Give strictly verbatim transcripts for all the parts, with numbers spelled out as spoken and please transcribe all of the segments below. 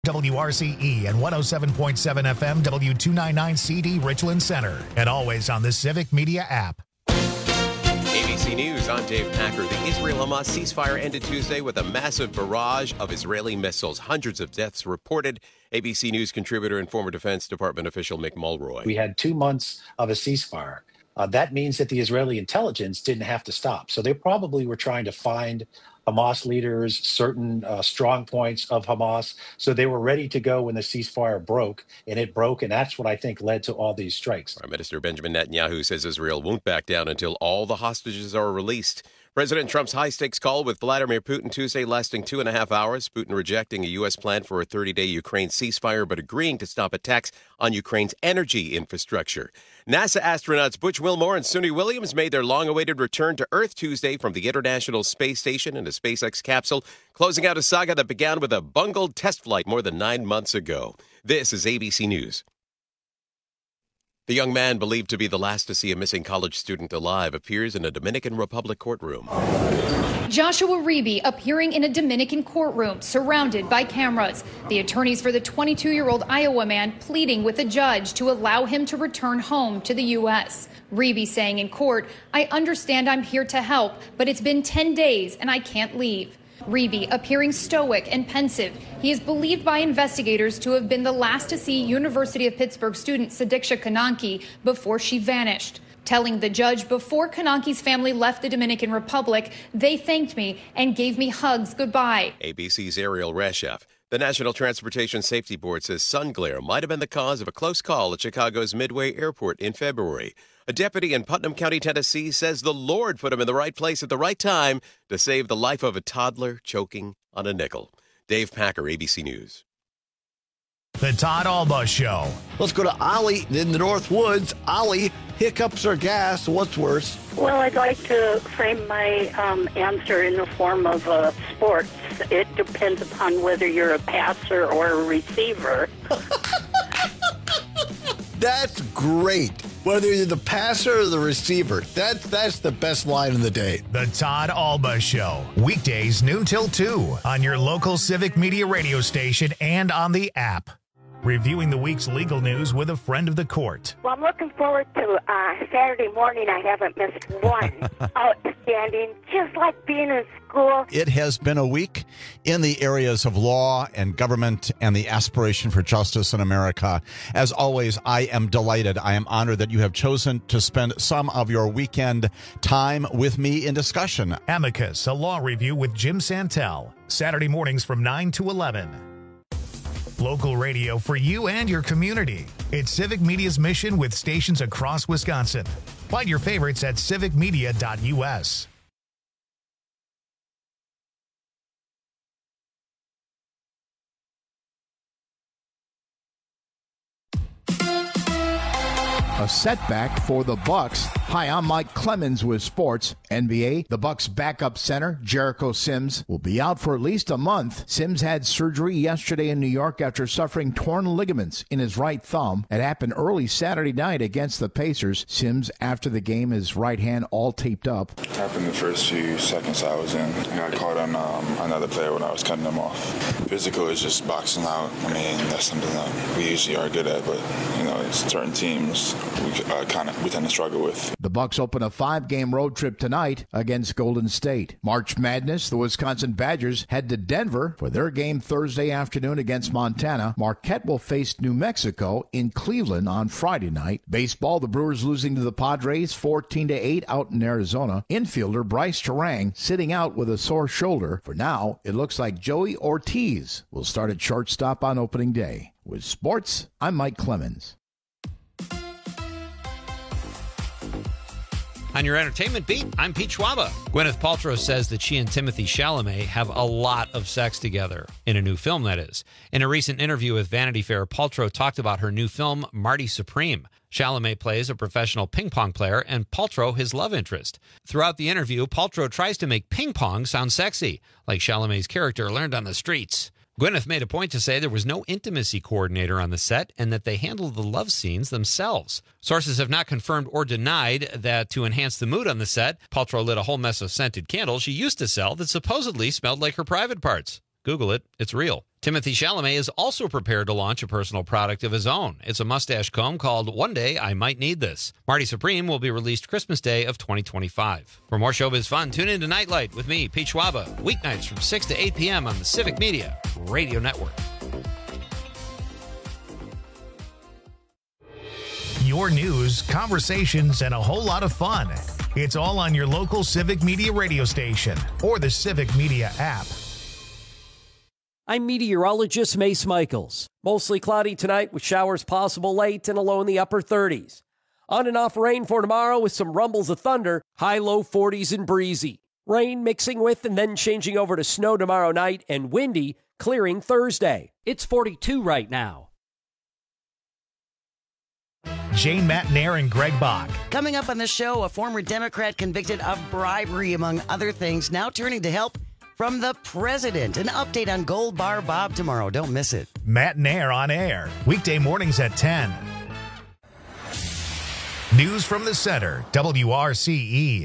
W R C E and one oh seven point seven F M W two ninety-nine C D Richland Center. And always on the Civic Media app. A B C News, I'm Dave Packer. The Israel-Hamas ceasefire ended Tuesday with a massive barrage of Israeli missiles. Hundreds of deaths reported. A B C News contributor and former Defense Department official Mick Mulroy. We had two months of a ceasefire. Uh, that means that the Israeli intelligence didn't have to stop. So they probably were trying to find Hamas leaders, certain uh, strong points of Hamas. So they were ready to go when the ceasefire broke, and it broke. And that's what I think led to all these strikes. Prime Minister Benjamin Netanyahu says Israel won't back down until all the hostages are released. President Trump's high-stakes call with Vladimir Putin Tuesday lasting two and a half hours. Putin rejecting a U S plan for a thirty-day Ukraine ceasefire, but agreeing to stop attacks on Ukraine's energy infrastructure. NASA astronauts Butch Wilmore and Suni Williams made their long-awaited return to Earth Tuesday from the International Space Station in a SpaceX capsule, closing out a saga that began with a bungled test flight more than nine months ago. This is A B C News. The young man believed to be the last to see a missing college student alive appears in a Dominican Republic courtroom. Joshua Reeby appearing in a Dominican courtroom surrounded by cameras. The attorneys for the twenty-two-year-old Iowa man pleading with a judge to allow him to return home to the U S. Reeby saying in court, "I understand I'm here to help, but it's been ten days and I can't leave." Reeby appearing stoic and pensive. He is believed by investigators to have been the last to see University of Pittsburgh student Sadiksha Kananki before she vanished. Telling the judge before Kananki's family left the Dominican Republic, they thanked me and gave me hugs goodbye. A B C's Ariel Reshef. The National Transportation Safety Board says sun glare might have been the cause of a close call at Chicago's Midway Airport in February. A deputy in Putnam County, Tennessee, says the Lord put him in the right place at the right time to save the life of a toddler choking on a nickel. Dave Packer, A B C News. The Todd Alba Show. Let's go to Ollie in the North Woods. Ollie, hiccups or gas? What's worse? Well, I'd like to frame my um, answer in the form of uh, sports. It depends upon whether you're a passer or a receiver. That's great. Whether you're the passer or the receiver, that's that's the best line of the day. The Todd Alba Show. Weekdays noon till two on your local Civic Media radio station and on the app. Reviewing the week's legal news with a friend of the court. Well, I'm looking forward to uh, Saturday morning. I haven't missed one. Outstanding, just like being in school. It has been a week in the areas of law and government and the aspiration for justice in America. As always, I am delighted. I am honored that you have chosen to spend some of your weekend time with me in discussion. Amicus, a law review with Jim Santel. Saturday mornings from nine to eleven. Local radio for you and your community. It's Civic Media's mission with stations across Wisconsin. Find your favorites at civic media dot U S. A setback for the Bucks. Hi, I'm Mike Clemens with Sports. N B A, the Bucks backup center, Jericho Sims, will be out for at least a month. Sims had surgery yesterday in New York after suffering torn ligaments in his right thumb. It happened early Saturday night against the Pacers. Sims, after the game, his right hand all taped up. It happened the first few seconds I was in. I got caught on um, another player when I was cutting them off. Physical is just boxing out. I mean, that's something that we usually are good at, but, you know, it's certain teams we uh, kind of we tend to struggle with. The Bucks open a five-game road trip tonight against Golden State. March Madness, the Wisconsin Badgers head to Denver for their game Thursday afternoon against Montana. Marquette will face New Mexico in Cleveland on Friday night. Baseball, the Brewers losing to the Padres fourteen to eight out in Arizona. Infielder Bryce Terang sitting out with a sore shoulder. For now, it looks like Joey Ortiz will start at shortstop on opening day. With sports, I'm Mike Clemens. On your entertainment beat, I'm Pete Schwaba. Gwyneth Paltrow says that she and Timothée Chalamet have a lot of sex together, in a new film, that is. In a recent interview with Vanity Fair, Paltrow talked about her new film, Marty Supreme. Chalamet plays a professional ping pong player and Paltrow his love interest. Throughout the interview, Paltrow tries to make ping pong sound sexy, like Chalamet's character learned on the streets. Gwyneth made a point to say there was no intimacy coordinator on the set and that they handled the love scenes themselves. Sources have not confirmed or denied that to enhance the mood on the set, Paltrow lit a whole mess of scented candles she used to sell that supposedly smelled like her private parts. Google it. It's real. Timothy Chalamet is also prepared to launch a personal product of his own. It's a mustache comb called One Day I Might Need This. Marty Supreme will be released Christmas Day of twenty twenty-five. For more showbiz fun, tune in to Nightlight with me, Pete Schwaba, weeknights from six to eight p.m. on the Civic Media Radio Network. Your news, conversations, and a whole lot of fun. It's all on your local Civic Media radio station or the Civic Media app. I'm meteorologist Mace Michaels. Mostly cloudy tonight with showers possible late and a low in the upper thirties. On and off rain for tomorrow with some rumbles of thunder, high low forties and breezy. Rain mixing with and then changing over to snow tomorrow night and windy, clearing Thursday. It's forty-two right now. Jane Matnair and Greg Bach. Coming up on the show, a former Democrat convicted of bribery, among other things, now turning to help from the president. An update on Gold Bar Bob tomorrow. Don't miss it. Matnair on air, weekday mornings at ten. News from the center, W R C E.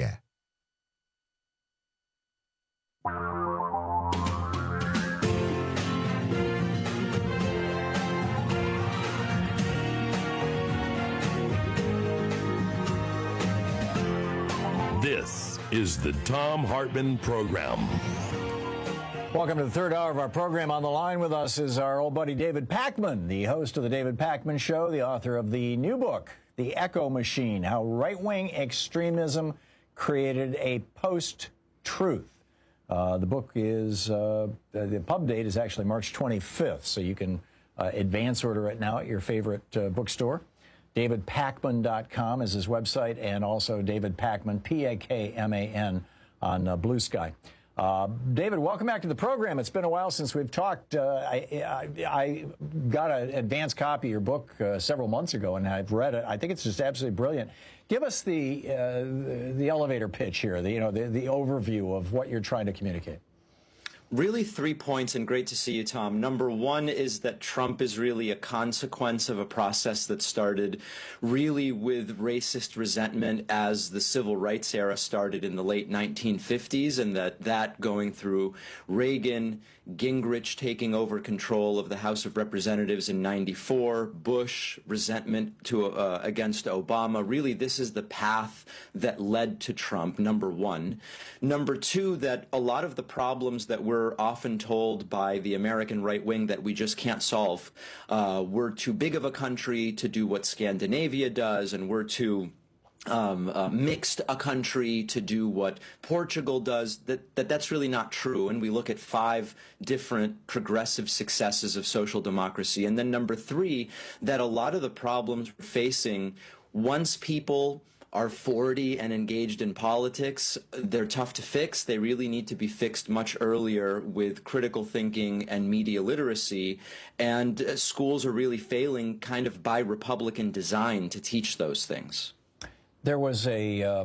This is the Thom Hartmann Program. Welcome to the third hour of our program. On the line with us is our old buddy David Pakman, the host of the David Pakman Show, the author of the new book, The Echo Machine, How Right-Wing Extremism Created a Post-Truth. Uh, the book is, uh, the pub date is actually March twenty-fifth, so you can uh, advance order it now at your favorite uh, bookstore. david pakman dot com is his website, and also David Pakman, P A K M A N, on uh, Blue Sky. Uh, David, welcome back to the program. It's been a while since we've talked. Uh, I, I, I got an advance copy of your book uh, several months ago, and I've read it. I think it's just absolutely brilliant. Give us the uh, the, the elevator pitch here, the, you know, the, the overview of what you're trying to communicate. Really three points, and great to see you, Tom. Number one is that Trump is really a consequence of a process that started really with racist resentment as the civil rights era started in the late nineteen fifties, and that that going through Reagan, Gingrich taking over control of the House of Representatives in ninety-four, Bush, resentment to uh, against Obama. Really, this is the path that led to Trump, number one. Number two, that a lot of the problems that we're often told by the American right wing that we just can't solve, uh, we're too big of a country to do what Scandinavia does, and we're too Um, uh, mixed a country to do what Portugal does, that, that that's really not true. And we look at five different progressive successes of social democracy. And then number three, that a lot of the problems we're facing, once people are forty and engaged in politics, they're tough to fix. They really need to be fixed much earlier with critical thinking and media literacy. And uh, schools are really failing kind of by Republican design to teach those things. There was a, uh,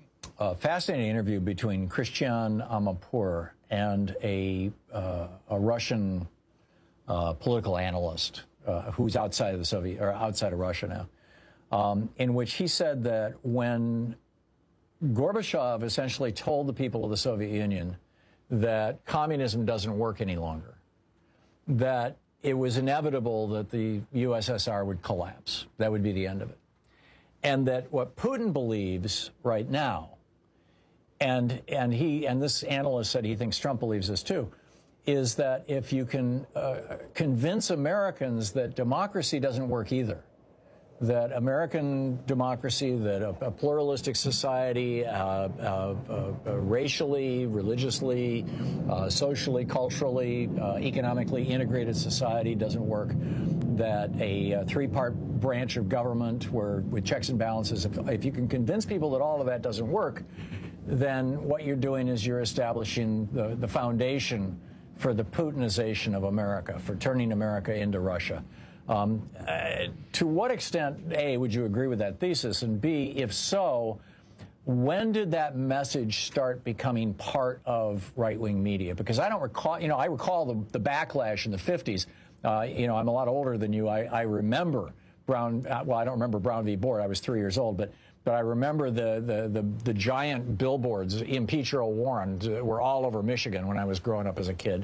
a fascinating interview between Christian Amanpour and a, uh, a Russian uh, political analyst uh, who's outside of the Soviet or outside of Russia now, um, in which he said that when Gorbachev essentially told the people of the Soviet Union that communism doesn't work any longer, that it was inevitable that the U S S R would collapse. That would be the end of it. And that what Putin believes right now, and and he and this analyst said he thinks Trump believes this too, is that if you can uh, convince Americans that democracy doesn't work either, that American democracy, that a, a pluralistic society, uh, uh, uh, uh, racially, religiously, uh, socially, culturally, uh, economically integrated society doesn't work, that a, a three-part branch of government where with checks and balances, if, if you can convince people that all of that doesn't work, then what you're doing is you're establishing the, the foundation for the Putinization of America, for turning America into Russia. Um, uh, to what extent, A, would you agree with that thesis? And B, if so, when did that message start becoming part of right-wing media? Because I don't recall, you know, I recall the, the backlash in the fifties. Uh, you know, I'm a lot older than you. I, I remember Brown, uh, well, I don't remember Brown v. Board. I was three years old, but but I remember the, the, the, the giant billboards, impeach Earl Warren, were all over Michigan when I was growing up as a kid.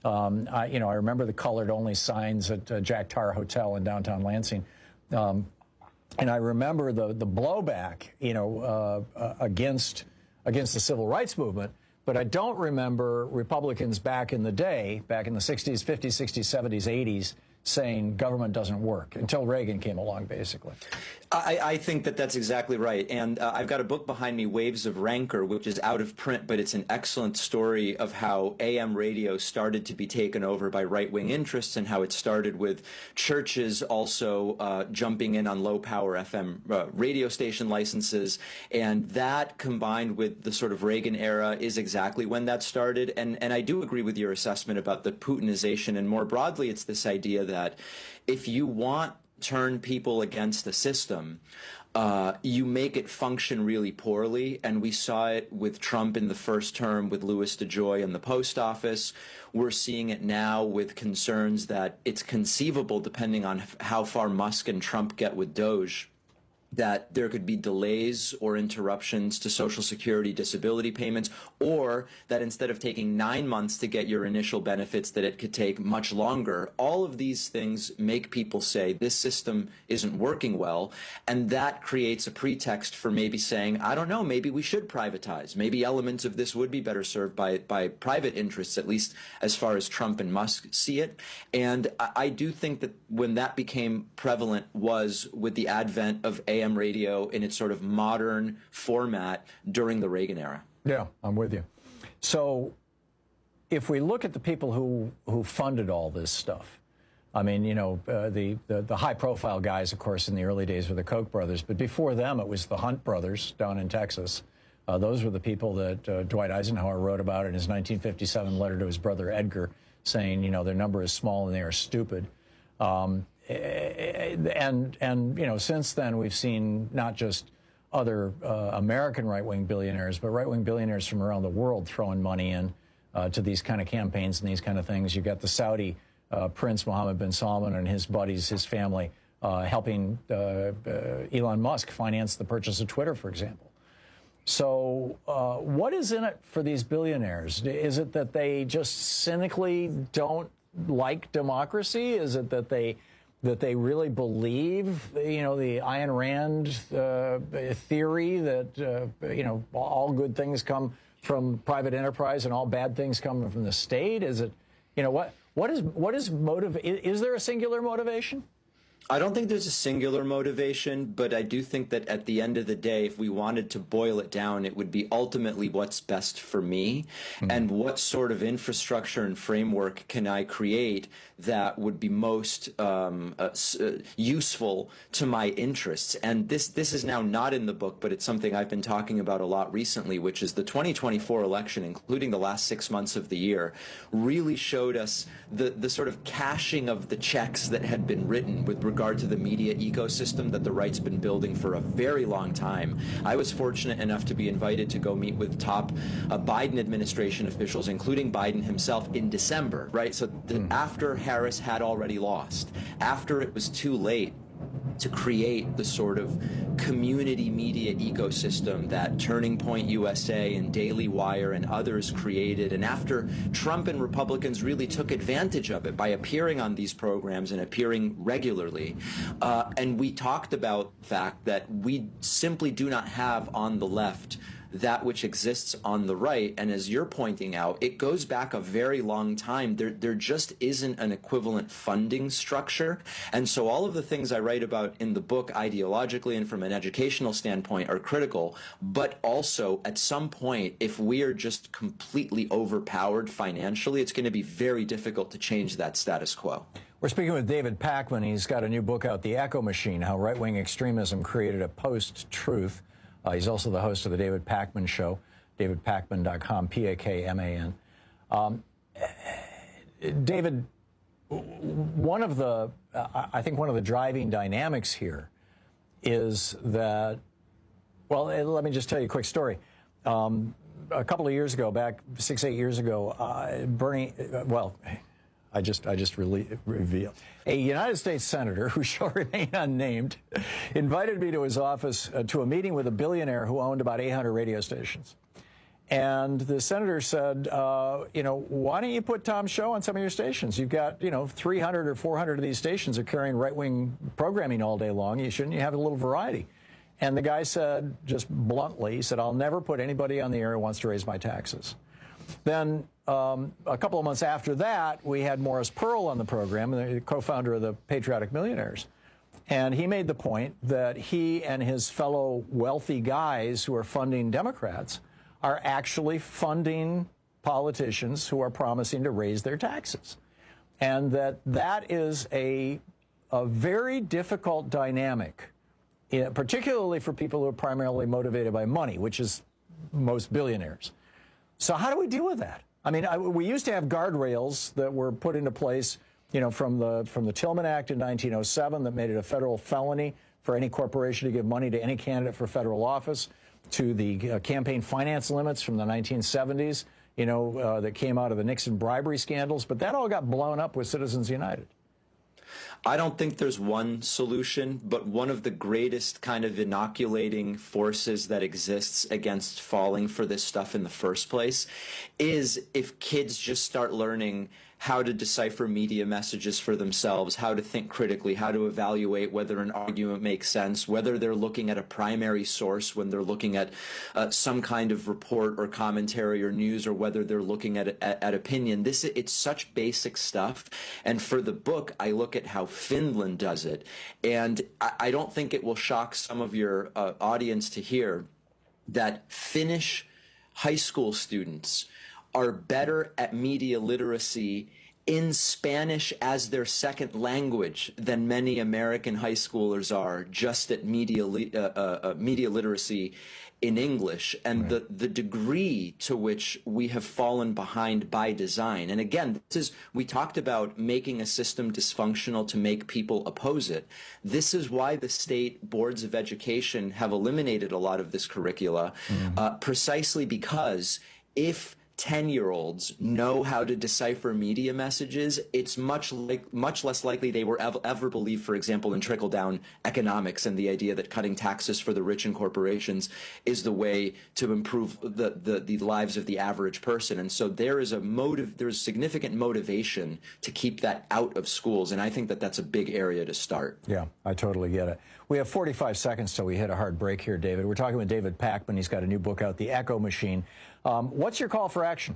Um, I, you know, I remember the colored-only signs at uh, Jack Tar Hotel in downtown Lansing. Um, and I remember the, the blowback, you know, uh, uh, against, against the civil rights movement. But I don't remember Republicans back in the day, back in the sixties, fifties, sixties, seventies, eighties, saying government doesn't work until Reagan came along, basically. I, I think that that's exactly right. And uh, I've got a book behind me, Waves of Rancor, which is out of print, but it's an excellent story of how A M radio started to be taken over by right-wing interests and how it started with churches also uh, jumping in on low-power F M uh, radio station licenses. And that, combined with the sort of Reagan era, is exactly when that started. And, and I do agree with your assessment about the Putinization. And more broadly, it's this idea that if you want turn people against the system, uh, you make it function really poorly. And we saw it with Trump in the first term, with Louis DeJoy and the post office. We're seeing it now with concerns that it's conceivable, depending on how far Musk and Trump get with Doge, that there could be delays or interruptions to Social Security disability payments, or that instead of taking nine months to get your initial benefits, that it could take much longer. All of these things make people say this system isn't working well, and that creates a pretext for maybe saying, I don't know, maybe we should privatize. Maybe elements of this would be better served by, by private interests, at least as far as Trump and Musk see it. And I, I do think that when that became prevalent was with the advent of A M radio in its sort of modern format during the Reagan era. Yeah, I'm with you. So if we look at the people who, who funded all this stuff, I mean, you know, uh, the, the, the high-profile guys, of course, in the early days were the Koch brothers, but before them it was the Hunt brothers down in Texas. Uh, those were the people that uh, Dwight Eisenhower wrote about in his nineteen fifty-seven letter to his brother Edgar, saying, you know, their number is small and they are stupid. Um, And, and you know, since then, we've seen not just other uh, American right-wing billionaires, but right-wing billionaires from around the world throwing money in uh, to these kind of campaigns and these kind of things. You've got the Saudi uh, Prince Mohammed bin Salman and his buddies, his family, uh, helping uh, uh, Elon Musk finance the purchase of Twitter, for example. So uh, what is in it for these billionaires? Is it that they just cynically don't like democracy? Is it that they... that they really believe, you know, the Ayn Rand uh, theory that, uh, you know, all good things come from private enterprise and all bad things come from the state? Is it, you know, what what is what is motive? Is there a singular motivation? I don't think there's a singular motivation, but I do think that at the end of the day, if we wanted to boil it down, it would be ultimately what's best for me, mm-hmm. and what sort of infrastructure and framework can I create that would be most um, uh, uh, useful to my interests. And this this is now not in the book, but it's something I've been talking about a lot recently, which is the twenty twenty-four election, including the last six months of the year, really showed us the, the sort of cashing of the checks that had been written with regard to the media ecosystem that the right's been building for a very long time. I was fortunate enough to be invited to go meet with top uh, Biden administration officials, including Biden himself, in December, right? So the, mm. after Harris had already lost, after it was too late to create the sort of community media ecosystem that Turning Point U S A and Daily Wire and others created, and after Trump and Republicans really took advantage of it by appearing on these programs and appearing regularly. Uh, and we talked about the fact that we simply do not have on the left that which exists on the right. And as you're pointing out, it goes back a very long time. There, there just isn't an equivalent funding structure. And so all of the things I write about in the book ideologically and from an educational standpoint are critical. But also, at some point, if we are just completely overpowered financially, it's going to be very difficult to change that status quo. We're speaking with David Pakman. He's got a new book out, The Echo Machine, How Right-Wing Extremism Created a Post-Truth. Uh, he's also the host of the David Pakman Show, david pakman dot com, P A K M A N. Um, David, one of the, uh, I think one of the driving dynamics here is that, well, let me just tell you a quick story. Um, a couple of years ago, back six, eight years ago, uh, Bernie, uh, well, I just I just really revealed. A United States senator, who shall remain unnamed, invited me to his office uh, to a meeting with a billionaire who owned about eight hundred radio stations. And the senator said, uh, you know, why don't you put Tom's show on some of your stations? You've got, you know, three hundred or four hundred of these stations are carrying right-wing programming all day long. You shouldn't you have a little variety? And the guy said, just bluntly, he said, I'll never put anybody on the air who wants to raise my taxes. Then um, a couple of months after that, we had Morris Pearl on the program, the co-founder of the Patriotic Millionaires. And he made the point that he and his fellow wealthy guys who are funding Democrats are actually funding politicians who are promising to raise their taxes. And that that is a, a very difficult dynamic, particularly for people who are primarily motivated by money, which is most billionaires. So how do we deal with that? I mean, I, we used to have guardrails that were put into place, you know, from the from the Tillman Act in nineteen oh seven that made it a federal felony for any corporation to give money to any candidate for federal office, to the uh, campaign finance limits from the nineteen seventies, you know, uh, that came out of the Nixon bribery scandals. But that all got blown up with Citizens United. I don't think there's one solution, but one of the greatest kind of inoculating forces that exists against falling for this stuff in the first place is if kids just start learning how to decipher media messages for themselves, how to think critically, how to evaluate whether an argument makes sense, whether they're looking at a primary source when they're looking at uh, some kind of report or commentary or news, or whether they're looking at, at, at opinion. This it's such basic stuff. And for the book, I look at how Finland does it. And I, I don't think it will shock some of your uh, audience to hear that Finnish high school students are better at media literacy in Spanish as their second language than many American high schoolers are just at media uh, uh, media literacy in English. And right. the, the degree to which we have fallen behind by design. And again, this is, we talked about making a system dysfunctional to make people oppose it. This is why the state boards of education have eliminated a lot of this curricula, mm-hmm. uh, precisely because if ten-year-olds know how to decipher media messages, it's much like much less likely they were ever, ever believe, for example, in trickle-down economics and the idea that cutting taxes for the rich and corporations is the way to improve the, the, the lives of the average person. And so there is a motive, there's significant motivation to keep that out of schools, and I think that that's a big area to start. Yeah, I totally get it. We have forty-five seconds till we hit a hard break here, David. We're talking with David Pakman. He's got a new book out, The Echo Machine. Um, what's your call for action?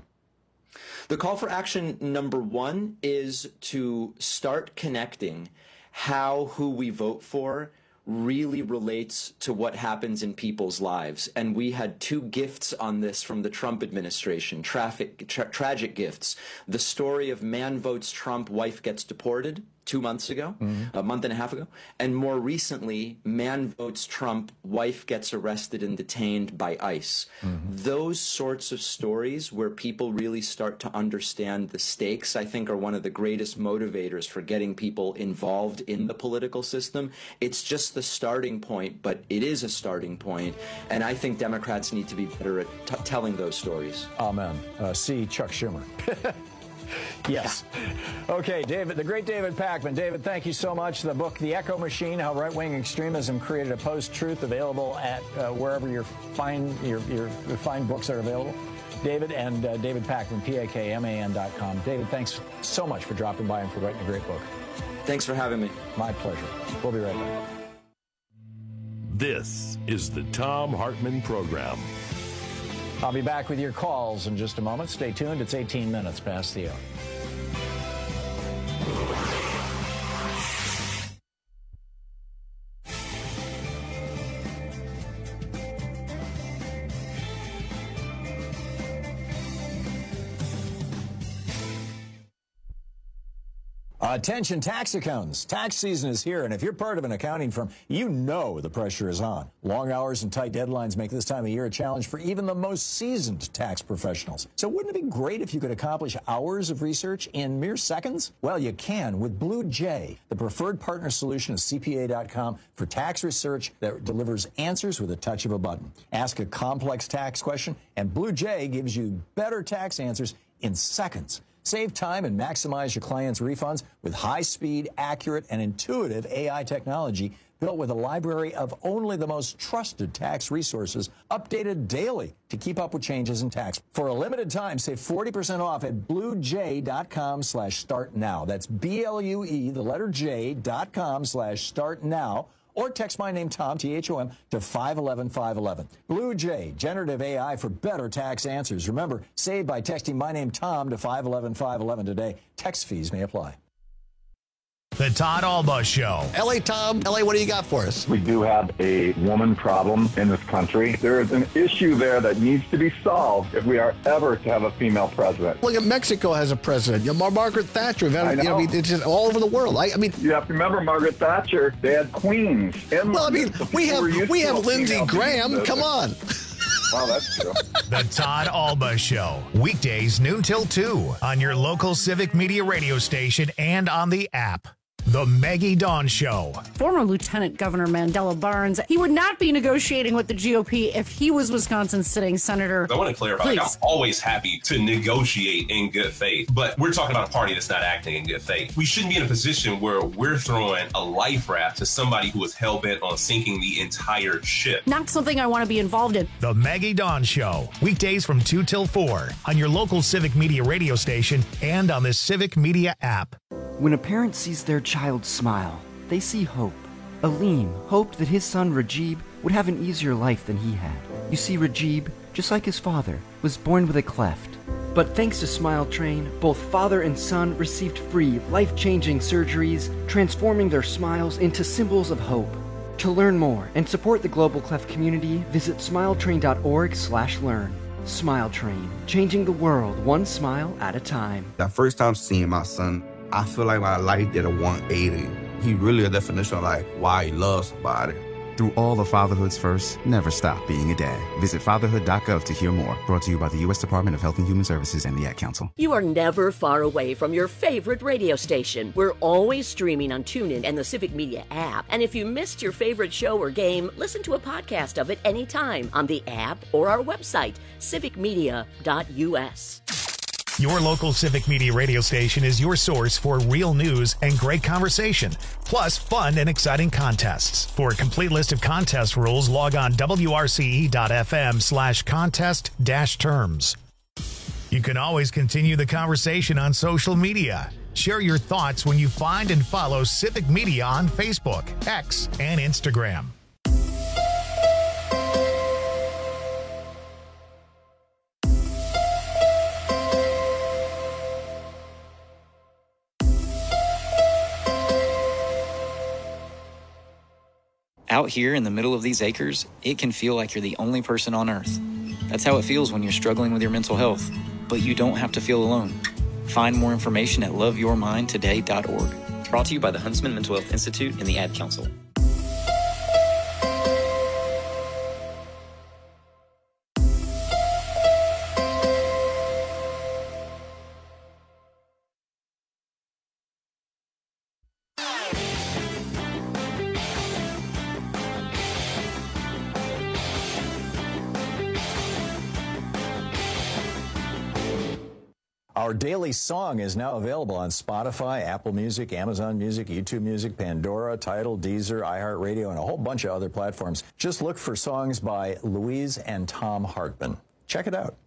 The call for action number one is to start connecting how who we vote for really relates to what happens in people's lives. And we had two gifts on this from the Trump administration, traffic, tra tragic gifts. The story of man votes Trump, wife gets deported two months ago, mm-hmm. a month and a half ago. And more recently, man votes Trump, wife gets arrested and detained by ICE. Mm-hmm. Those sorts of stories where people really start to understand the stakes, I think, are one of the greatest motivators for getting people involved in the political system. It's just the starting point, but it is a starting point. And I think Democrats need to be better at t telling those stories. Amen. Uh, see Chuck Schumer. Yes. Okay, David, the great David Pakman. David, thank you so much. The book, The Echo Machine, How Right-Wing Extremism Created a Post-Truth, available at uh, wherever your fine, your, your, your fine books are available. David and uh, David Pakman, P A K M A N dot com. David, thanks so much for dropping by and for writing a great book. Thanks for having me. My pleasure. We'll be right back. This is the Thom Hartmann Program. I'll be back with your calls in just a moment. Stay tuned. It's eighteen minutes past the hour. Attention tax accountants. Tax season is here, and if you're part of an accounting firm, you know the pressure is on. Long hours and tight deadlines make this time of year a challenge for even the most seasoned tax professionals. So wouldn't it be great if you could accomplish hours of research in mere seconds? Well, you can with Blue Jay, the preferred partner solution of C P A dot com for tax research that delivers answers with a touch of a button. Ask a complex tax question, and Blue Jay gives you better tax answers in seconds. Save time and maximize your clients' refunds with high-speed, accurate, and intuitive A I technology built with a library of only the most trusted tax resources, updated daily to keep up with changes in tax. For a limited time, save forty percent off at bluejay.com slash start now. That's B-L-U-E, the letter J, dot com slash start now. Or text my name, Tom, T H O M, to five one one five one one. Blue Jay, generative A I for better tax answers. Remember, save by texting my name, Tom, to five one one five one one today. Text fees may apply. The Todd Alba Show. L A Tom, L A, what do you got for us? We do have a woman problem in this country. There is an issue there that needs to be solved if we are ever to have a female president. Look at Mexico has a president. You know, Margaret Thatcher. I You know, know. it's just all over the world. I, I mean, You have to remember Margaret Thatcher. They had queens. In well, I mean, London. So we people have were used we to have a Lindsey female Graham. being Come on. Wow, that's true. The Todd Alba Show. Weekdays noon till two on your local Civic Media radio station and on the app. The Maggie Dawn Show. Former Lieutenant Governor Mandela Barnes, he would not be negotiating with the G O P if he was Wisconsin's sitting senator. I want to clarify, like, I'm Please. always happy to negotiate in good faith, but we're talking about a party that's not acting in good faith. We shouldn't be in a position where we're throwing a life raft to somebody who is hell-bent on sinking the entire ship. Not something I want to be involved in. The Maggie Dawn Show. Weekdays from two till four on your local Civic Media radio station and on the Civic Media app. When a parent sees their child smile, they see hope. Aleem hoped that his son Rajib would have an easier life than he had. You see, Rajib, just like his father, was born with a cleft. But thanks to Smile Train, both father and son received free, life-changing surgeries, transforming their smiles into symbols of hope. To learn more and support the Global Cleft community, visit smiletrain.org slash learn. Smile Train, changing the world one smile at a time. That first time seeing my son, I feel like my life did a one eighty. He really a definition of like why he loves somebody. Through all the fatherhood's first, never stop being a dad. Visit fatherhood dot gov to hear more. Brought to you by the U S Department of Health and Human Services and the Ad Council. You are never far away from your favorite radio station. We're always streaming on TuneIn and the Civic Media app. And if you missed your favorite show or game, listen to a podcast of it anytime on the app or our website, civic media dot u s. Your local Civic Media radio station is your source for real news and great conversation, plus fun and exciting contests. For a complete list of contest rules, log on W R C E dot F M slash contest dash terms. You can always continue the conversation on social media. Share your thoughts when you find and follow Civic Media on Facebook, X, and Instagram. Out here in the middle of these acres, it can feel like you're the only person on Earth. That's how it feels when you're struggling with your mental health. But you don't have to feel alone. Find more information at love your mind today dot org. Brought to you by the Huntsman Mental Health Institute and the Ad Council. Our daily song is now available on Spotify, Apple Music, Amazon Music, YouTube Music, Pandora, Tidal, Deezer, iHeartRadio, and a whole bunch of other platforms. Just look for songs by Louise and Tom Hartman. Check it out.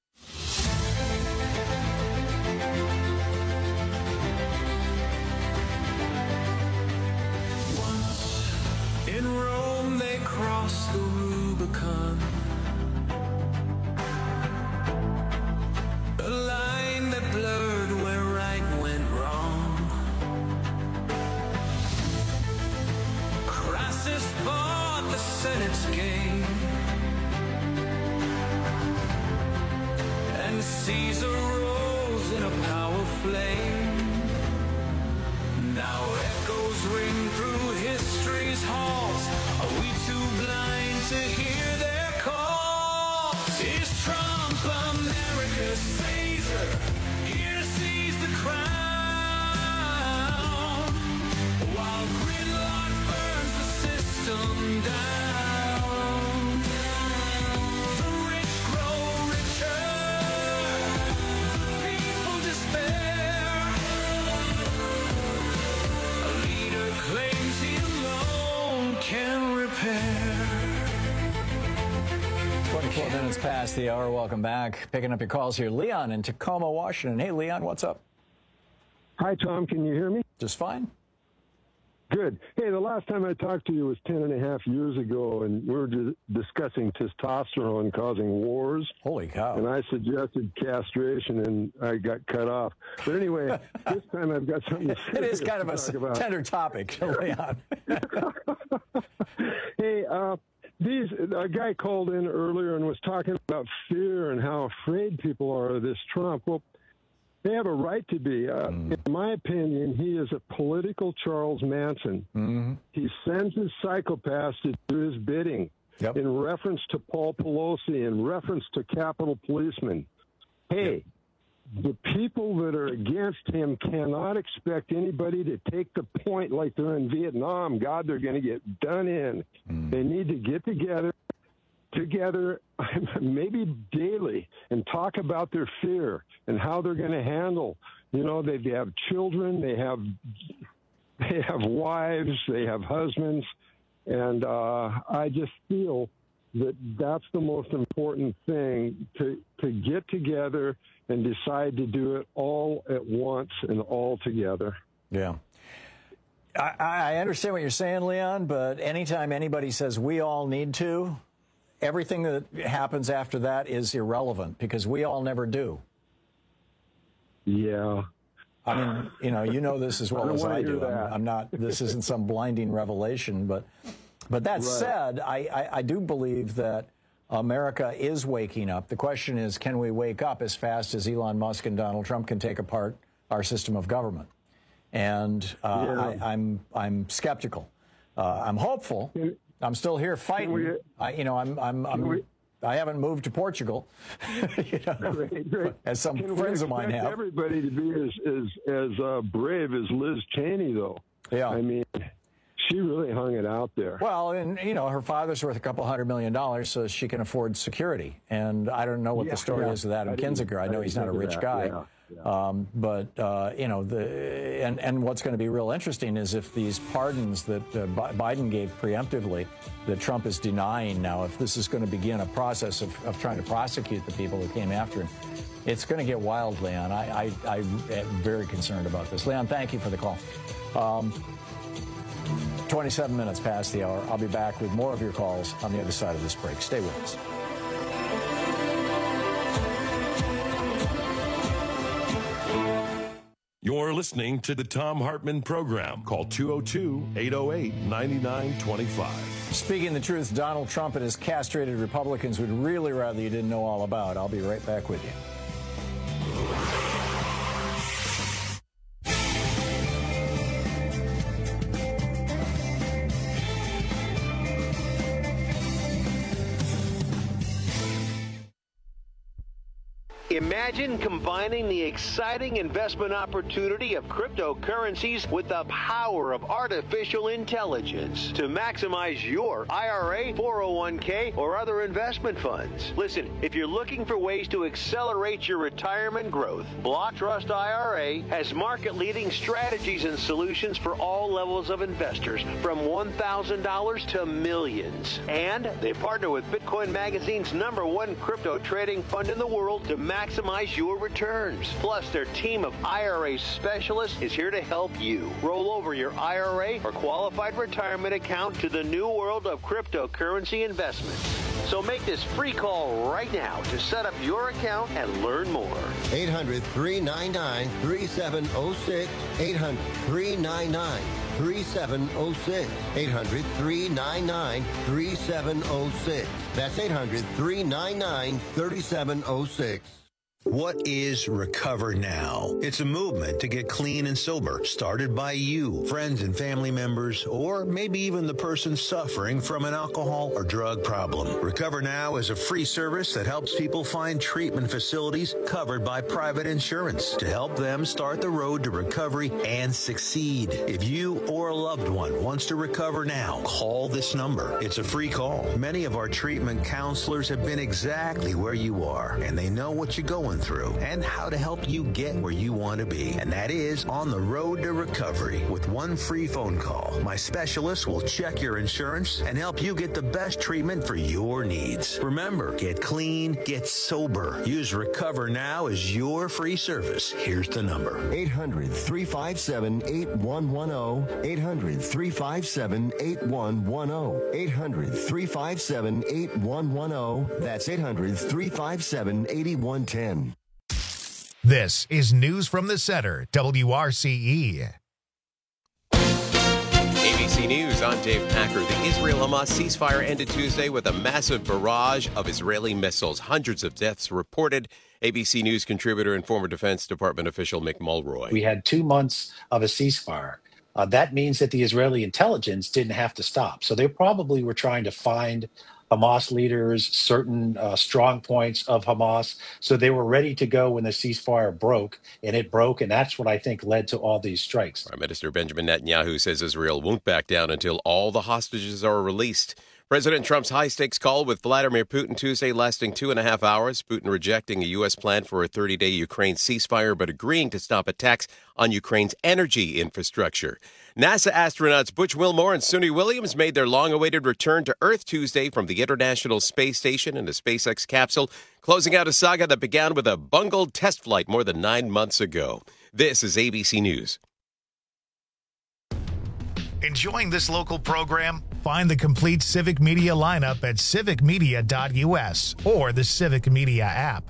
In Rome, they crossed the Rubicon. A line that blurred where right went wrong. Crassus fought the Senate's game, and Caesar rose in a power flame. Now echoes ring through history's halls. Are we too blind to hear their call? Is Trump America's Caesar, here to seize the crown? While gridlock burns the system down, the rich grow richer, the people despair. twenty-four minutes past the hour. Welcome back. Picking up your calls here. Leon in Tacoma, Washington. Hey, Leon, what's up? Hi, Tom. Can you hear me? Just fine. Good. Hey, the last time I talked to you was ten and a half years ago, and we were di- discussing testosterone causing wars. Holy cow. And I suggested castration, and I got cut off. But anyway, this time I've got something to It is kind of a talk about. tender topic, Leon. Hey, uh, these a guy called in earlier and was talking about fear and how afraid people are of this Trump. Well, they have a right to be. Uh, mm. In my opinion, he is a political Charles Manson. Mm-hmm. He sends his psychopaths to do his bidding. Yep. In reference to Paul Pelosi, in reference to Capitol policemen. Hey, yep. The people that are against him cannot expect anybody to take the point like they're in Vietnam. God, they're going to get done in. Mm. They need to get together, together, maybe daily, and talk about their fear and how they're going to handle. You know, they have children, they have they have wives, they have husbands, and uh, I just feel that that's the most important thing, to to get together and decide to do it all at once and all together. Yeah. I, I understand what you're saying, Leon, but anytime anybody says we all need to, everything that happens after that is irrelevant because we all never do. Yeah. I mean, you know, you know this as well I as I do. I'm, that. I'm not, this isn't some blinding revelation, but, but that Right. said, I, I, I do believe that America is waking up. The question is, can we wake up as fast as Elon Musk and Donald Trump can take apart our system of government? And uh, Yeah. I, I'm, I'm skeptical. Uh, I'm hopeful. I'm still here fighting. we- I, you know, I'm, I'm, I'm we- I haven't moved to Portugal, you know, Great, great. as some Can we friends of mine expect have. everybody to be as as as uh, brave as Liz Cheney, though. Yeah. I mean, she really hung it out there. Well, and, you know, her father's worth a couple hundred million dollars, so she can afford security. And I don't know what Yeah, the story yeah. is with Adam I didn't- Kinzinger. I I know didn't he's not a think of rich that. guy. Yeah, Um, but, uh, you know, the and, and what's going to be real interesting is if these pardons that uh, Bi- Biden gave preemptively that Trump is denying now, if this is going to begin a process of, of trying to prosecute the people who came after him, it's going to get wild, Leon. I, I, I am very concerned about this. Leon, thank you for the call. Um, twenty-seven minutes past the hour. I'll be back with more of your calls on the other side of this break. Stay with us. You're listening to the Tom Hartman Program. Call two oh two, eight oh eight, nine nine two five. Speaking the truth, Donald Trump and his castrated Republicans would really rather you didn't know all about. I'll be right back with you. Imagine combining the exciting investment opportunity of cryptocurrencies with the power of artificial intelligence to maximize your I R A, four oh one k, or other investment funds. Listen, if you're looking for ways to accelerate your retirement growth, Block Trust I R A has market-leading strategies and solutions for all levels of investors, from one thousand dollars to millions. And they partner with Bitcoin Magazine's number one crypto trading fund in the world to maximize your returns. Plus, their team of I R A specialists is here to help you roll over your I R A or qualified retirement account to the new world of cryptocurrency investments. So make this free call right now to set up your account and learn more. eight hundred, three nine nine, three seven zero six. eight hundred, three nine nine, three seven zero six. eight hundred, three nine nine, three seven zero six. That's eight hundred, three nine nine, three seven zero six. What is Recover Now? It's a movement to get clean and sober, started by you, friends and family members, or maybe even the person suffering from an alcohol or drug problem. Recover Now is a free service that helps people find treatment facilities covered by private insurance to help them start the road to recovery and succeed. If you or a loved one wants to recover now, call this number. It's a free call. Many of our treatment counselors have been exactly where you are, and they know what you're going going through and how to help you get where you want to be. And that is On the Road to Recovery. With one free phone call, my specialist will check your insurance and help you get the best treatment for your needs. Remember, get clean, get sober. Use Recover Now as your free service. Here's the number. eight hundred, three five seven, eight one one zero. eight hundred, three five seven, eight one one zero. eight hundred, three five seven, eight one one zero. That's eight hundred, three five seven, eight one one zero. This is News from the Center, W R C E. A B C News, I'm Dave Packer. The Israel-Hamas ceasefire ended Tuesday with a massive barrage of Israeli missiles. Hundreds of deaths reported. A B C News contributor and former Defense Department official Mick Mulroy. We had two months of a ceasefire. Uh, that means that the Israeli intelligence didn't have to stop. So they probably were trying to find Hamas leaders, certain uh, strong points of Hamas. So they were ready to go when the ceasefire broke, and it broke, and that's what I think led to all these strikes. Prime Minister Benjamin Netanyahu says Israel won't back down until all the hostages are released. President Trump's high-stakes call with Vladimir Putin Tuesday lasting two and a half hours. Putin rejecting a U S plan for a thirty-day Ukraine ceasefire, but agreeing to stop attacks on Ukraine's energy infrastructure. NASA astronauts Butch Wilmore and Suni Williams made their long-awaited return to Earth Tuesday from the International Space Station in a SpaceX capsule, closing out a saga that began with a bungled test flight more than nine months ago. This is A B C News. Enjoying this local program? Find the complete Civic Media lineup at civic media dot u s or the Civic Media app.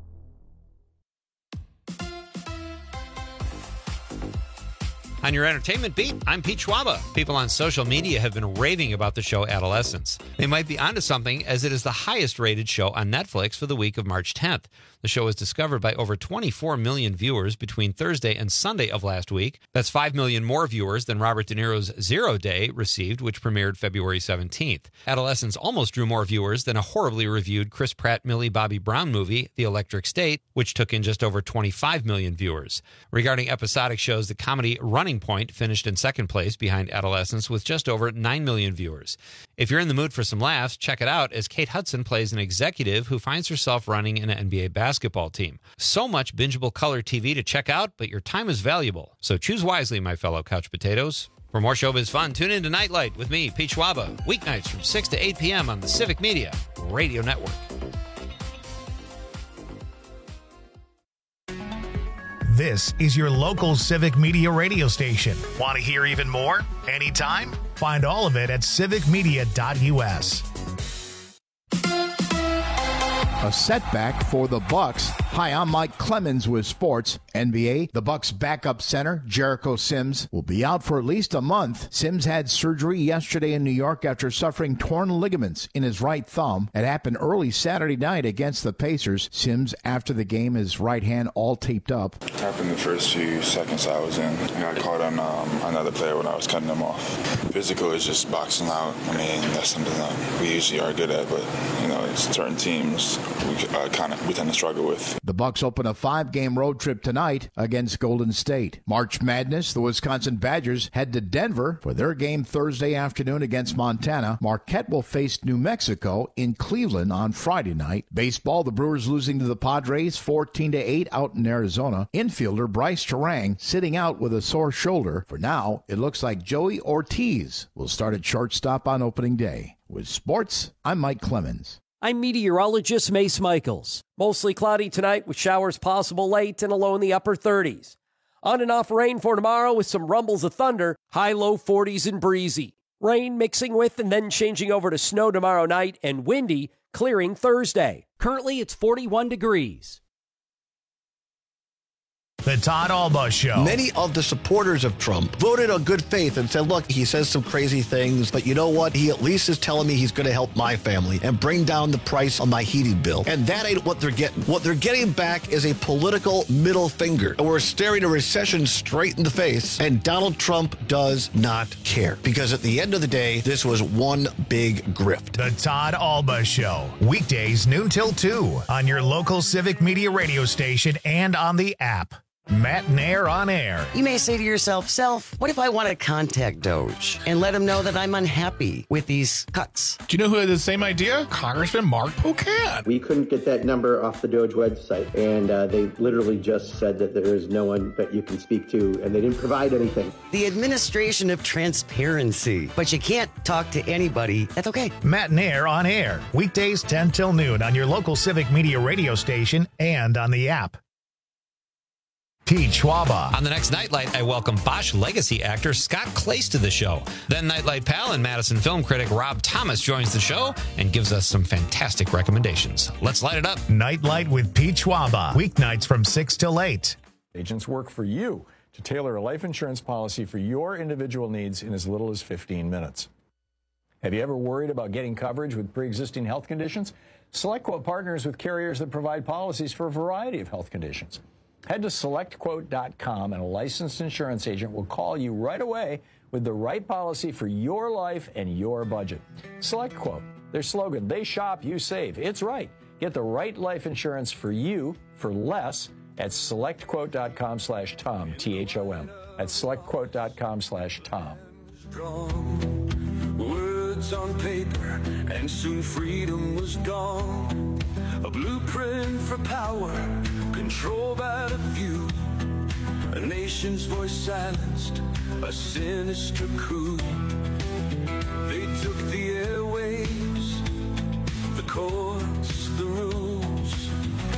On your entertainment beat, I'm Pete Schwaba. People on social media have been raving about the show Adolescence. They might be onto something, as it is the highest rated show on Netflix for the week of March tenth. The show was discovered by over twenty-four million viewers between Thursday and Sunday of last week. That's five million more viewers than Robert De Niro's Zero Day received, which premiered February seventeenth. Adolescence almost drew more viewers than a horribly reviewed Chris Pratt, Millie Bobby Brown movie, The Electric State, which took in just over twenty-five million viewers. Regarding episodic shows, the comedy Running Point finished in second place behind Adolescence with just over nine million viewers. If you're in the mood for some laughs, check it out as Kate Hudson plays an executive who finds herself running an N B A basketball team. So much bingeable color T V to check out, but your time is valuable. So choose wisely, my fellow couch potatoes. For more showbiz fun, tune in to Nightlight with me, Pete Schwaba, weeknights from six to eight p.m. on the Civic Media Radio Network. This is your local Civic Media radio station. Want to hear even more? Anytime? Find all of it at civic media dot u s. A setback for the Bucks. Hi, I'm Mike Clemens with sports. N B A, the Bucks backup center, Jericho Sims, will be out for at least a month. Sims had surgery yesterday in New York after suffering torn ligaments in his right thumb. It happened early Saturday night against the Pacers. Sims, after the game, his right hand all taped up. It happened the first few seconds I was in. I got caught on um, another player when I was cutting them off. Physical is just boxing out. I mean, that's something that we usually are good at, but, you know, it's certain teams we uh, kind of we tend to struggle with. The Bucks open a five-game road trip tonight against Golden State. March Madness, the Wisconsin Badgers head to Denver for their game Thursday afternoon against Montana. Marquette will face New Mexico in Cleveland on Friday night. Baseball, the Brewers losing to the Padres fourteen to eight out in Arizona. Infielder Bryce Terang sitting out with a sore shoulder. For now, it looks like Joey Ortiz will start at shortstop on opening day. With sports, I'm Mike Clemens. I'm meteorologist Mace Michaels. Mostly cloudy tonight with showers possible late and a low in the upper thirties. On and off rain for tomorrow with some rumbles of thunder, high low forties and breezy. Rain mixing with and then changing over to snow tomorrow night and windy, clearing Thursday. Currently it's forty-one degrees. The Todd Alba Show. Many of the supporters of Trump voted on good faith and said, look, he says some crazy things, but you know what? He at least is telling me he's going to help my family and bring down the price on my heating bill. And that ain't what they're getting. What they're getting back is a political middle finger. And we're staring a recession straight in the face, and Donald Trump does not care. Because at the end of the day, this was one big grift. The Todd Alba Show. Weekdays noon till two on your local Civic Media radio station and on the app. Matt Nair on air. You may say to yourself, Self, what if I want to contact Doge and let him know that I'm unhappy with these cuts? Do you know who had the same idea? Congressman Mark Pocan. We couldn't get that number off the Doge website, and uh, they literally just said that there is no one that you can speak to, and they didn't provide anything. The administration of transparency. But you can't talk to anybody. That's okay. Matt Nair on air. Weekdays ten till noon on your local Civic Media radio station and on the app. Pete Schwaba. On the next Nightlight, I welcome Bosch legacy actor Scott Clace to the show. Then Nightlight pal and Madison film critic Rob Thomas joins the show and gives us some fantastic recommendations. Let's light it up. Nightlight with Pete Schwaba. Weeknights from six till eight. Agents work for you to tailor a life insurance policy for your individual needs in as little as fifteen minutes. Have you ever worried about getting coverage with pre-existing health conditions? SelectQuote partners with carriers that provide policies for a variety of health conditions. Head to select quote dot com and a licensed insurance agent will call you right away with the right policy for your life and your budget. SelectQuote, their slogan, they shop, you save. It's right. Get the right life insurance for you for less at select quote dot com slash Tom, T H O M. At select quote dot com slash Tom. Words on paper, and soon freedom was gone. A blueprint for power, control by the few. A nation's voice silenced, a sinister coup. They took the airwaves, the courts, the rules,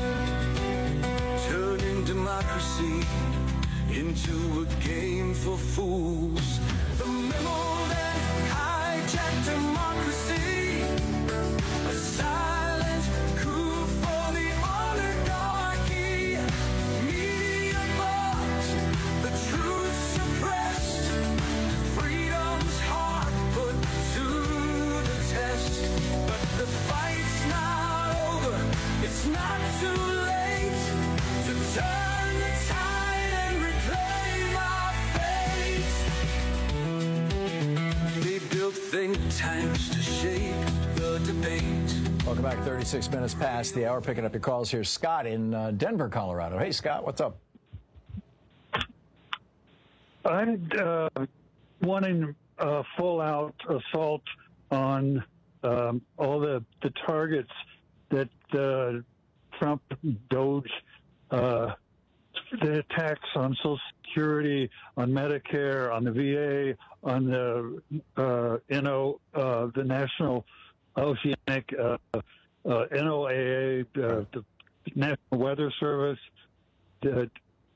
turning democracy into a game for fools. The memo that hijacked democracy, a silent coup for the oligarchy. Media bought, the truth suppressed, freedom's heart put to the test. But the fight's not over, it's not too late to turn the tide and reclaim our fate. They built think tanks to shape the debate. Welcome back. thirty-six minutes past the hour. Picking up your calls. Here's Scott in uh, Denver, Colorado. Hey, Scott, what's up? I'm uh, wanting a full-out assault on um, all the, the targets that uh, Trump, Doge, uh, the attacks on Social Security, on Medicare, on the V A, on the uh, N O, uh, the National Oceanic, uh, uh, N O A A, uh, the National Weather Service. The,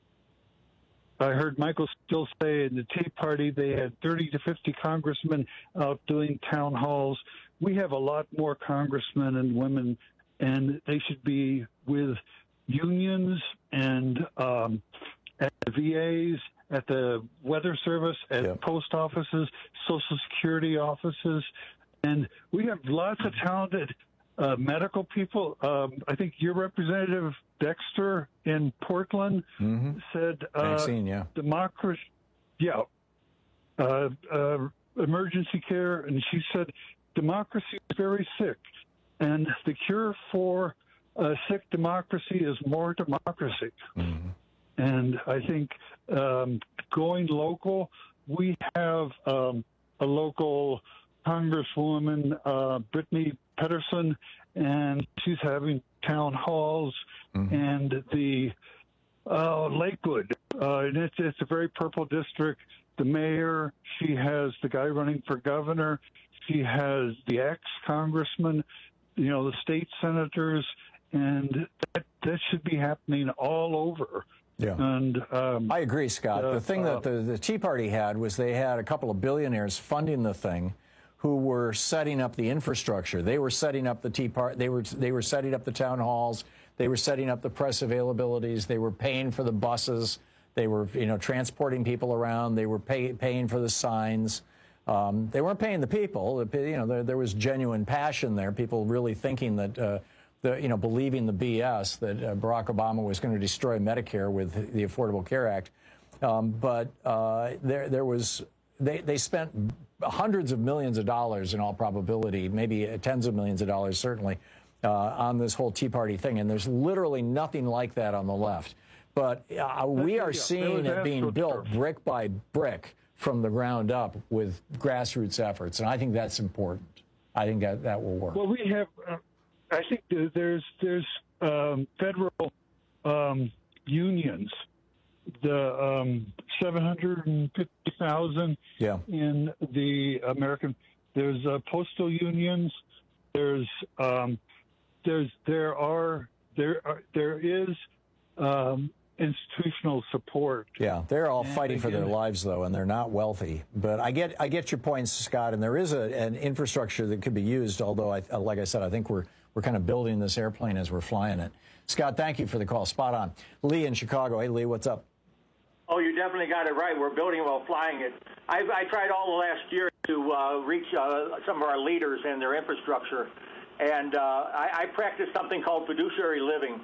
I heard Michael Still say in the Tea Party they had thirty to fifty congressmen out doing town halls. We have a lot more congressmen and women, and they should be with unions and um, at the V As, at the Weather Service, at yep. post offices, Social Security offices. And we have lots of talented uh, medical people. Um, I think your representative, Dexter, in Portland, mm-hmm. said uh, vaccine, yeah. democracy, yeah, uh, uh, emergency care. And she said democracy is very sick. And the cure for a sick democracy is more democracy. Mm-hmm. And I think um, going local, we have um, a local Congresswoman, uh, Brittany Pedersen, and she's having town halls. Mm-hmm. And the uh, Lakewood, uh, and it's, it's a very purple district. The mayor, she has the guy running for governor. She has the ex-congressman, you know, the state senators, and that, that should be happening all over. Yeah, and um, I agree, Scott. Uh, the thing uh, that the, the Tea Party had was they had a couple of billionaires funding the thing, who were setting up the infrastructure. They were setting up the Tea Party. They were they were setting up the town halls. They were setting up the press availabilities. They were paying for the buses. They were you know transporting people around. They were pay, paying for the signs. Um, they weren't paying the people. You know there, there was genuine passion there. People really thinking that. Uh, The, you know, believing the B S that uh, Barack Obama was going to destroy Medicare with the Affordable Care Act. Um, but uh, there, there was, they, they spent hundreds of millions of dollars in all probability, maybe tens of millions of dollars certainly, uh, on this whole Tea Party thing. And there's literally nothing like that on the left. But uh, we are seeing it being built brick by brick from the ground up with grassroots efforts, and I think that's important. I think that that will work. Well, we have, uh, I think there's there's um, federal um, unions, the um, seven hundred fifty thousand yeah. in the American. There's uh, postal unions. There's um, there's there are there are, there is um, institutional support. Yeah, they're all and fighting for their again, lives, though, and they're not wealthy. But I get I get your points, Scott, and there is a, an infrastructure that could be used, although, I, like I said, I think we're we're kind of building this airplane as we're flying it. Scott, thank you for the call. Spot on. Lee in Chicago. Hey, Lee, what's up? Oh, you definitely got it right. We're building while flying it. I, I tried all the last year to uh, reach uh, some of our leaders and their infrastructure, and uh, I, I practice something called fiduciary living.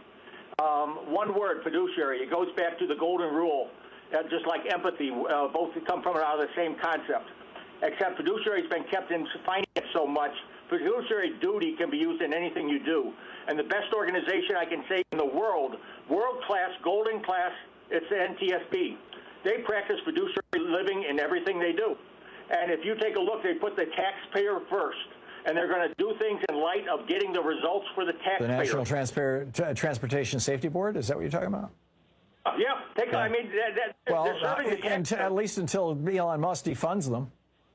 Um, one word, fiduciary. It goes back to the golden rule, uh, just like empathy. Uh, both come from out of the same concept, except fiduciary has been kept in finance so much. Fiduciary duty can be used in anything you do. And the best organization I can say in the world, world-class, golden class, it's the N T S B. They practice fiduciary living in everything they do. And if you take a look, they put the taxpayer first. And they're going to do things in light of getting the results for the taxpayer. The National Transpar- T- Transportation Safety Board? Is that what you're talking about? Uh, yeah. Take, I mean, that, that, well, they're serving uh, the taxpayer. at least until Elon Musk defunds them.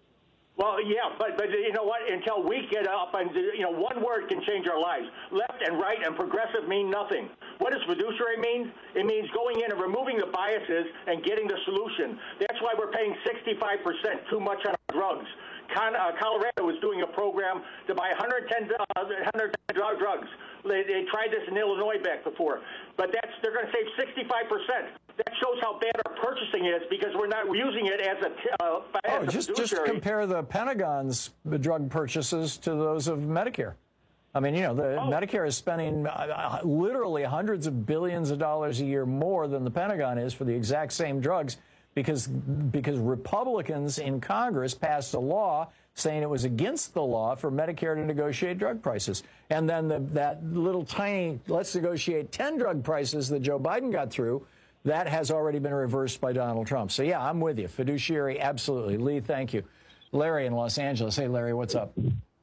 Well, yeah, but but you know what? Until we get up and, you know, one word can change our lives. Left and right and progressive mean nothing. What does fiduciary mean? It means going in and removing the biases and getting the solution. That's why we're paying sixty-five percent too much on our drugs. Con, uh, Colorado is doing a program to buy one hundred ten, uh, one hundred ten drugs. They, they tried this in Illinois back before. But that's they're going to save sixty-five percent. That shows how bad our purchasing is because we're not using it as a uh, as oh, a just, fiduciary. just compare the Pentagon's drug purchases to those of Medicare. I mean, you know, the oh. Medicare is spending uh, literally hundreds of billions of dollars a year more than the Pentagon is for the exact same drugs because because Republicans in Congress passed a law saying it was against the law for Medicare to negotiate drug prices. And then the, that little tiny, let's negotiate ten drug prices that Joe Biden got through, that has already been reversed by Donald Trump. So, yeah, I'm with you. Fiduciary, absolutely. Lee, thank you. Larry in Los Angeles. Hey, Larry, what's up?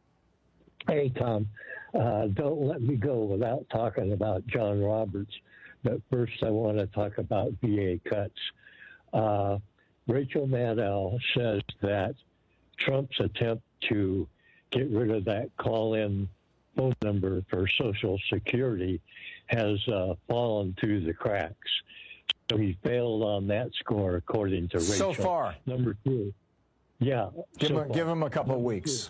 Hey, Tom. Uh, don't let me go without talking about John Roberts. But first, I want to talk about V A cuts. Uh, Rachel Maddow says that Trump's attempt to get rid of that call-in phone number for Social Security has uh, fallen through the cracks. So he failed on that score, according to Rachel. So far. Number two. Yeah. Give, so him, give him a couple of weeks.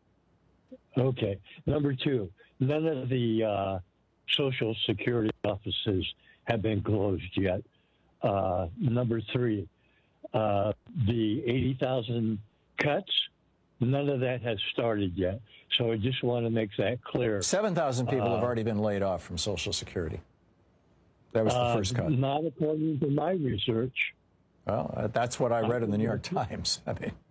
Okay. Number two, none of the uh, Social Security offices have been closed yet. Uh, number three, uh, the eighty thousand cuts, none of that has started yet. So I just want to make that clear. seven thousand people uh, have already been laid off from Social Security. That was the uh, first cut. Not according to my research. Well, that's what I read in the New York Times. I mean,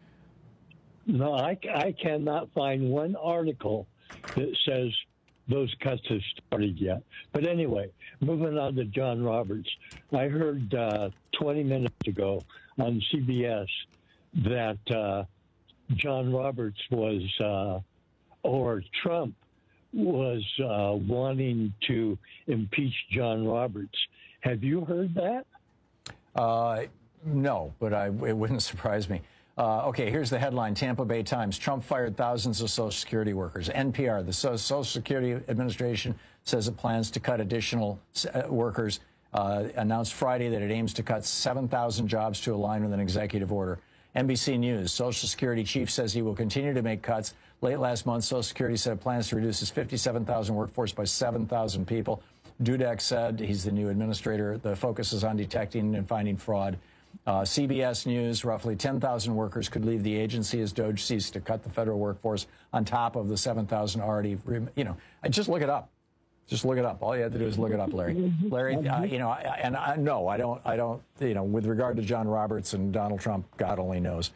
no, I, I cannot find one article that says those cuts have started yet. But anyway, moving on to John Roberts. I heard uh, twenty minutes ago on C B S that uh, John Roberts was, uh, or Trump was uh, wanting to impeach John Roberts. Have you heard that? Uh, no, but I, it wouldn't surprise me. Uh, okay, here's the headline. Tampa Bay Times. Trump fired thousands of Social Security workers. N P R. The Social Security Administration says it plans to cut additional uh, workers. Uh, announced Friday that it aims to cut seven thousand jobs to align with an executive order. N B C News. Social Security chief says he will continue to make cuts. Late last month, Social Security said it plans to reduce its fifty-seven thousand workforce by seven thousand people. Dudek said, he's the new administrator, the focus is on detecting and finding fraud. Uh, C B S News, roughly ten thousand workers could leave the agency as Doge seeks to cut the federal workforce on top of the seven thousand already, you know, just look it up. Just look it up. All you have to do is look it up, Larry. Larry, uh, you know, and I, no, I don't, I don't, you know, with regard to John Roberts and Donald Trump, God only knows.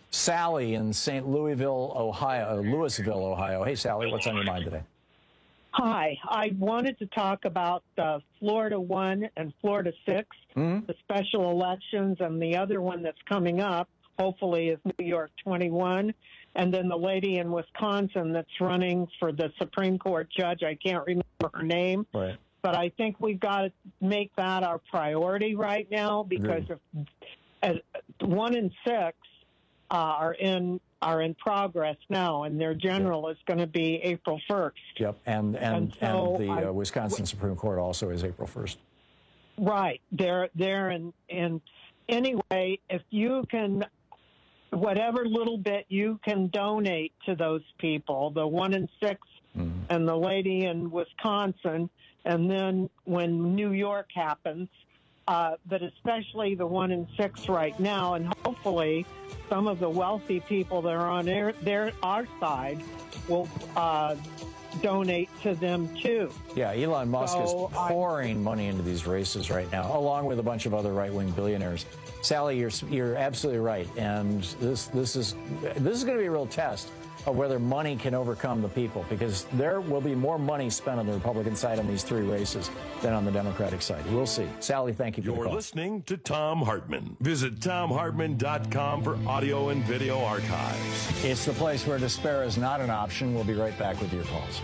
Sally in Saint Louisville, Ohio, Louisville, Ohio. Hey, Sally, what's on your mind today? Hi, I wanted to talk about uh, Florida one and Florida six, mm-hmm. the special elections, and the other one that's coming up, hopefully, is New York twenty-one. And then the lady in Wisconsin that's running for the Supreme Court judge, I can't remember her name. Right. But I think we've got to make that our priority right now because if, as, one and six uh, are in are in progress now, and their general yep. is going to be April first. Yep, and and, and, so and the I, uh, Wisconsin Supreme Court also is April first. Right, they're there, and and anyway, if you can, whatever little bit you can donate to those people, the one and six, mm-hmm. and the lady in Wisconsin, and then when New York happens, uh, but especially the one and six right now, and hopefully some of the wealthy people that are on their, their our side will uh, donate to them too. Yeah, Elon Musk so is pouring I, money into these races right now, along with a bunch of other right-wing billionaires. Sally, you're you're absolutely right, and this this is this is going to be a real test of whether money can overcome the people, because there will be more money spent on the Republican side on these three races than on the Democratic side. We'll see. Sally, thank you for You're the call. You're listening to Thom Hartmann. Visit Thom Hartmann dot com for audio and video archives. It's the place where despair is not an option. We'll be right back with your calls.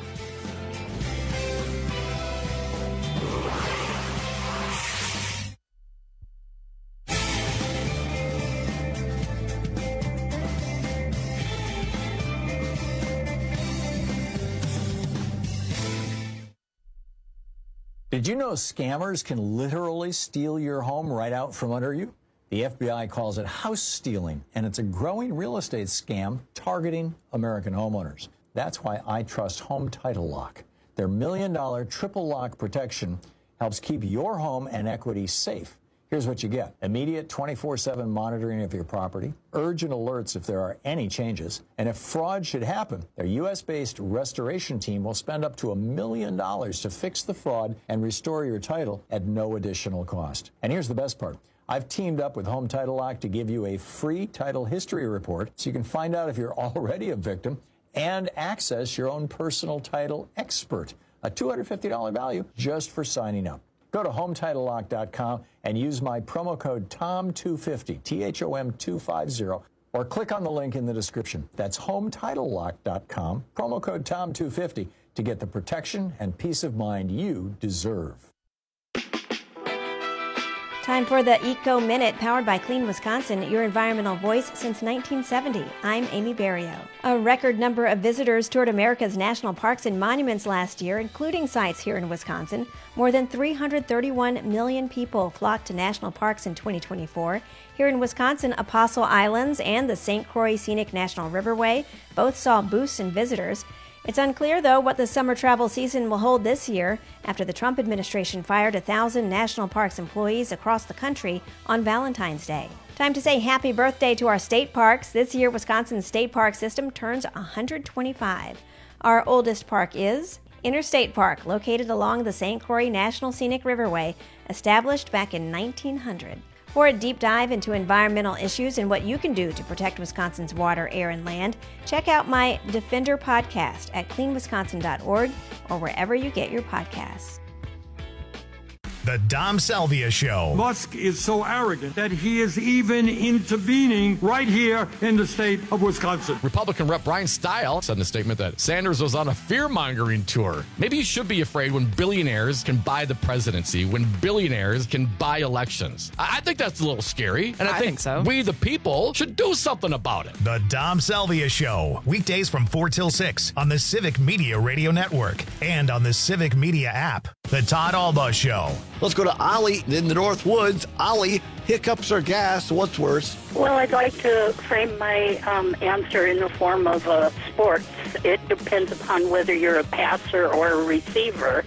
Did you know scammers can literally steal your home right out from under you? The F B I calls it house stealing, and it's a growing real estate scam targeting American homeowners. That's why I trust Home Title Lock. Their million-dollar triple lock protection helps keep your home and equity safe. Here's what you get. Immediate twenty-four seven monitoring of your property, urgent alerts if there are any changes, and if fraud should happen, their U S-based restoration team will spend up to a million dollars to fix the fraud and restore your title at no additional cost. And here's the best part. I've teamed up with Home Title Lock to give you a free title history report so you can find out if you're already a victim and access your own personal title expert, a two hundred fifty dollars value just for signing up. Go to home title lock dot com and use my promo code Thom two fifty, T H O M two fifty, or click on the link in the description. That's home title lock dot com, promo code Thom two fifty to get the protection and peace of mind you deserve. Time for the Eco Minute, powered by Clean Wisconsin, your environmental voice since nineteen seventy. I'm Amy Barrio. A record number of visitors toured America's national parks and monuments last year, including sites here in Wisconsin. More than three hundred thirty-one million people flocked to national parks in twenty twenty-four. Here in Wisconsin, Apostle Islands and the Saint Croix Scenic National Riverway both saw boosts in visitors. It's unclear, though, what the summer travel season will hold this year after the Trump administration fired a thousand national parks employees across the country on Valentine's Day. Time to say happy birthday to our state parks. This year, Wisconsin's state park system turns one hundred twenty-five. Our oldest park is Interstate Park, located along the Saint Croix National Scenic Riverway, established back in nineteen hundred. For a deep dive into environmental issues and what you can do to protect Wisconsin's water, air, and land, check out my Defender podcast at clean wisconsin dot org or wherever you get your podcasts. The Dom Salvia Show. Musk is so arrogant that he is even intervening right here in the state of Wisconsin. Republican Rep Brian Stile said in a statement that Sanders was on a fear-mongering tour. Maybe you should be afraid when billionaires can buy the presidency, when billionaires can buy elections. I, I think that's a little scary, and I, I think, think so. We, the people, should do something about it. The Dom Salvia Show. Weekdays from four till six on the Civic Media Radio Network and on the Civic Media app. The Todd Alba Show. Let's go to Ollie in the North Woods. Ollie, hiccups or gas? What's worse? Well, I'd like to frame my um, answer in the form of uh, sports. It depends upon whether you're a passer or a receiver.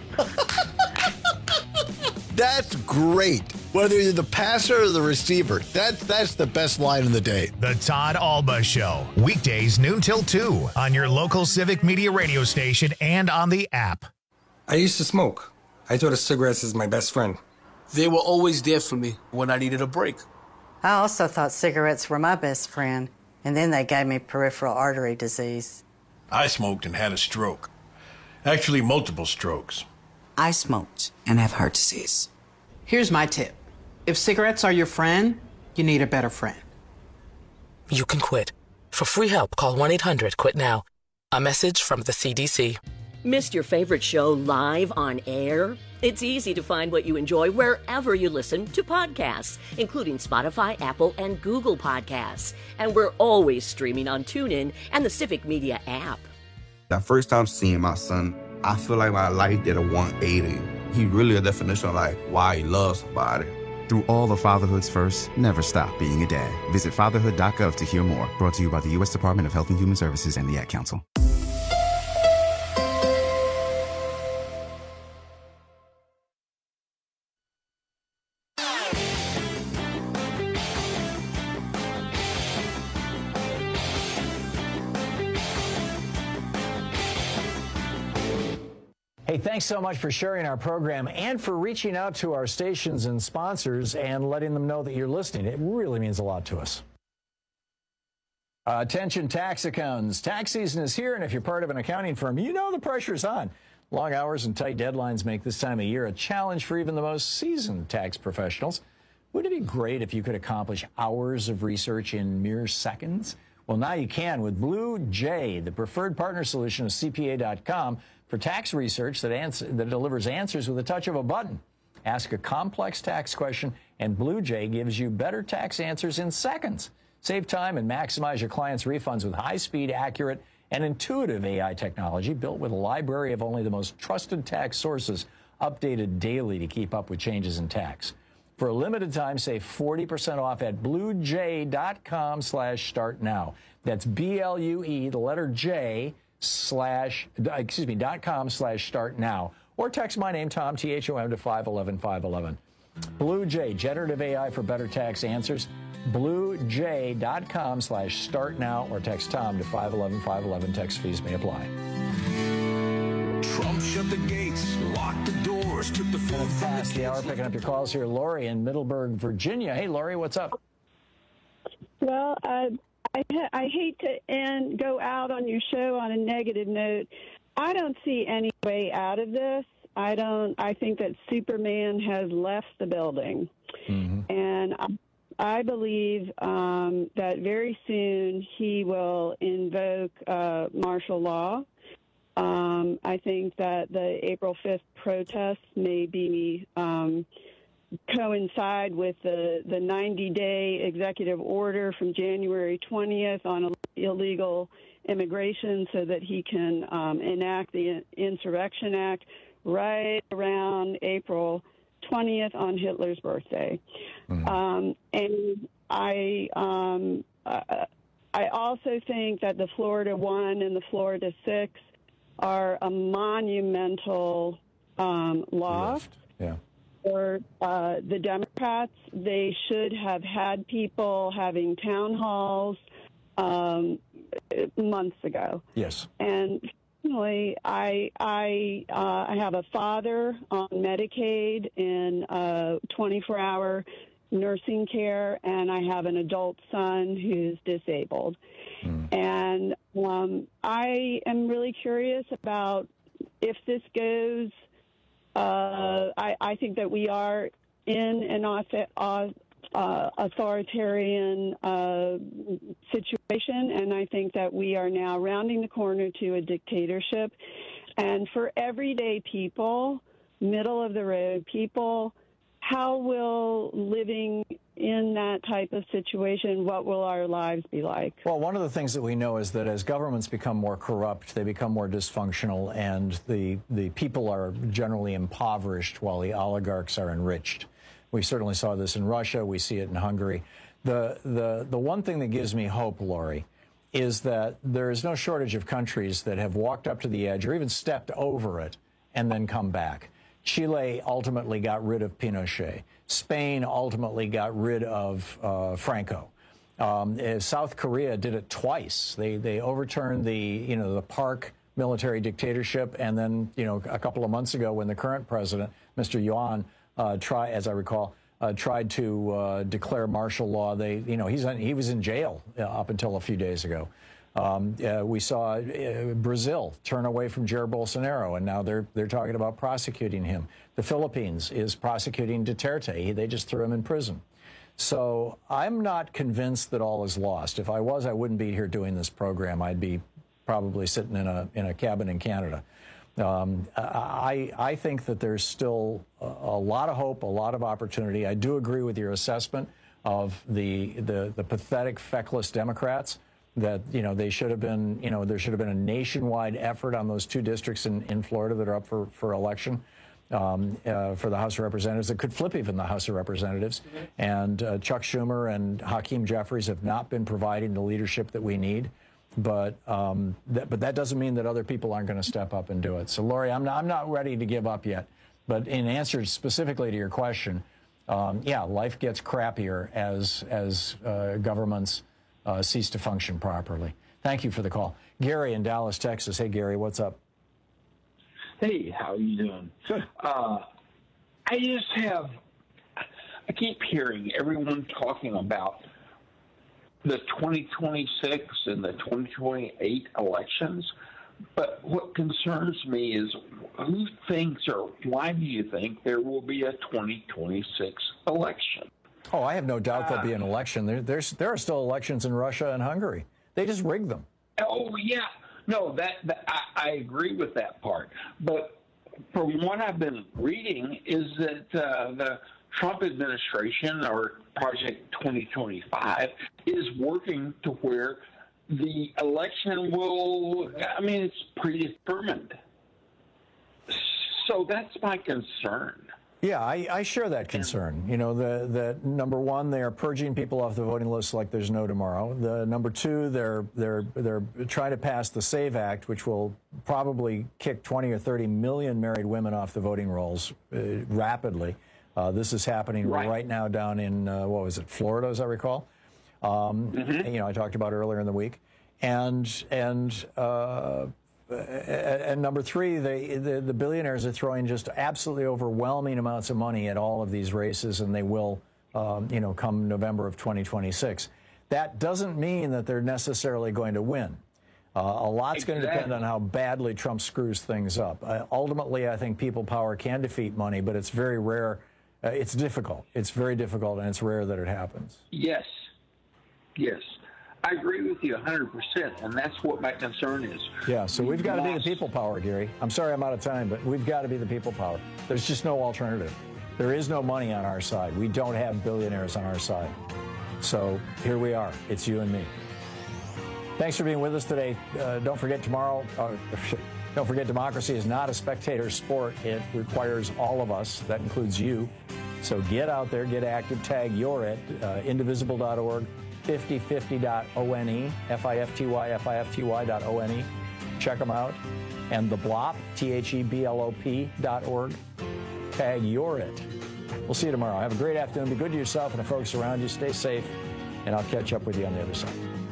That's great. Whether you're the passer or the receiver, that's, that's the best line of the day. The Todd Alba Show. Weekdays noon till two on your local Civic Media radio station and on the app. I used to smoke. I thought of cigarettes as my best friend. They were always there for me when I needed a break. I also thought cigarettes were my best friend, and then they gave me peripheral artery disease. I smoked and had a stroke. Actually, multiple strokes. I smoked and have heart disease. Here's my tip. If cigarettes are your friend, you need a better friend. You can quit. For free help, call one eight hundred quit now. A message from the C D C. Missed your favorite show live on air? It's easy to find what you enjoy wherever you listen to podcasts, including Spotify, Apple, and Google Podcasts. And we're always streaming on TuneIn and the Civic Media app. The first time seeing my son, I feel like my life did a one eighty. He really a definition of like why he loves somebody. Through all of fatherhood's first, never stop being a dad. Visit fatherhood dot gov to hear more. Brought to you by the U S Department of Health and Human Services and the Ad Council. Hey, thanks so much for sharing our program and for reaching out to our stations and sponsors and letting them know that you're listening. It really means a lot to us. Uh, attention tax accountants. Tax season is here, and if you're part of an accounting firm, you know the pressure's on. Long hours and tight deadlines make this time of year a challenge for even the most seasoned tax professionals. Wouldn't it be great if you could accomplish hours of research in mere seconds? Well, now you can with Blue Jay, the preferred partner solution of C P A dot com for tax research that, answer, that delivers answers with a touch of a button. Ask a complex tax question, and Blue Jay gives you better tax answers in seconds. Save time and maximize your clients' refunds with high-speed, accurate, and intuitive A I technology built with a library of only the most trusted tax sources updated daily to keep up with changes in tax. For a limited time, save forty percent off at blue jay dot com slash start now. That's B L U E, the letter J, slash, excuse me, dot com slash start now. Or text my name, Tom, T H O M, to five one one five one one. Blue Jay, generative A I for better tax answers. blue jay dot com slash start now, or text Tom to five one one five one one. Text fees may apply. Trump shut the gates, locked the doors, took the food from Past the hour, picking up your calls here. Lori in Middleburg, Virginia. Hey, Lori, what's up? Well, uh, I, I hate to end, go out on your show on a negative note. I don't see any way out of this. I don't. I think that Superman has left the building, mm-hmm. and I, I believe um, that very soon he will invoke uh, martial law. Um, I think that the April fifth protests may be um, coincide with the, the ninety-day executive order from January twentieth on illegal immigration so that he can um, enact the Insurrection Act right around April twentieth on Hitler's birthday. Mm-hmm. Um, and I, um, uh, I also think that the Florida one and the Florida six are a monumental um, law. Left. Yeah. For uh, the Democrats, they should have had people having town halls um, months ago. Yes. And finally, I I uh, I have a father on Medicaid in uh, twenty-four hour nursing care, and I have an adult son who's disabled. Mm. And um, I am really curious about if this goes. Uh, I, I think that we are in an author, uh, uh, authoritarian uh, situation, and I think that we are now rounding the corner to a dictatorship. And for everyday people, middle of the road people, how will living in that type of situation, what will our lives be like? Well, one of the things that we know is that as governments become more corrupt, they become more dysfunctional, and the, the people are generally impoverished while the oligarchs are enriched. We certainly saw this in Russia. We see it in Hungary. The, the, the one thing that gives me hope, Lori, is that there is no shortage of countries that have walked up to the edge or even stepped over it and then come back. Chile ultimately got rid of Pinochet. Spain ultimately got rid of uh, Franco. Um, South Korea did it twice. They they overturned the you know the Park military dictatorship, and then you know a couple of months ago when the current president, Mister Yuan, uh, try as I recall, uh, tried to uh, declare martial law. They you know he's he was in jail uh, up until a few days ago. Um, uh, we saw uh, Brazil turn away from Jair Bolsonaro, and now they're they're talking about prosecuting him. The Philippines is prosecuting Duterte. He, they just threw him in prison. So I'm not convinced that all is lost. If I was, I wouldn't be here doing this program. I'd be probably sitting in a in a cabin in Canada. Um, I I think that there's still a, a lot of hope, a lot of opportunity. I do agree with your assessment of the the, the pathetic, feckless Democrats. That, you know, they should have been, you know, there should have been a nationwide effort on those two districts in, in Florida that are up for, for election um, uh, for the House of Representatives. It could flip even the House of Representatives. Mm-hmm. And uh, Chuck Schumer and Hakeem Jeffries have not been providing the leadership that we need. But um, that, but that doesn't mean that other people aren't going to step up and do it. So, Lori, I'm not, I'm not ready to give up yet. But in answer specifically to your question, um, yeah, life gets crappier as, as uh, governments Uh, cease to function properly. Thank you for the call. Gary in Dallas, Texas. Hey, Gary, what's up? Hey, how are you doing? Good. Uh, I just have, I keep hearing everyone talking about the twenty twenty-six and the twenty twenty-eight elections, but what concerns me is who thinks or why do you think there will be a twenty twenty-six election? Oh, I have no doubt there'll be an election. There, there's, there are still elections in Russia and Hungary. They just rigged them. Oh, yeah. No, that, that I, I agree with that part. But from what I've been reading is that uh, the Trump administration, or Project twenty twenty-five, is working to where the election will, I mean, it's predetermined. So that's my concern. Yeah, I, I share that concern. You know, the, the number one, they are purging people off the voting list like there's no tomorrow. The number two, they're they're they're trying to pass the SAVE Act, which will probably kick twenty or thirty million married women off the voting rolls uh, rapidly. Uh, this is happening right, right now down in uh, what was it, Florida, as I recall. Um, mm-hmm. You know, I talked about earlier in the week, and and. Uh, And number three, they, the, the billionaires are throwing just absolutely overwhelming amounts of money at all of these races, and they will, um, you know, come November of twenty twenty-six. That doesn't mean that they're necessarily going to win. Uh, a lot's exactly. going to depend on how badly Trump screws things up. Uh, ultimately, I think people power can defeat money, but it's very rare. Uh, it's difficult. It's very difficult, and it's rare that it happens. Yes. Yes. I agree with you one hundred percent, and that's what my concern is. Yeah, so we've got to be the people power, Gary. I'm sorry I'm out of time, but we've got to be the people power. There's just no alternative. There is no money on our side. We don't have billionaires on our side. So here we are. It's you and me. Thanks for being with us today. Uh, don't forget tomorrow, uh, don't forget democracy is not a spectator sport. It requires all of us. That includes you. So get out there, get active, tag you're it, uh, indivisible dot org. fifty fifty dot one, F I F T Y, F I F T Y dot O N E. Check them out. And the B L O P, T H E B L O P dot org. Tag you're it. We'll see you tomorrow. Have a great afternoon. Be good to yourself and the folks around you. Stay safe, and I'll catch up with you on the other side.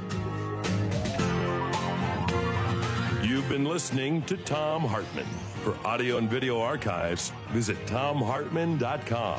You've been listening to Thom Hartmann. For audio and video archives, visit thom hartmann dot com.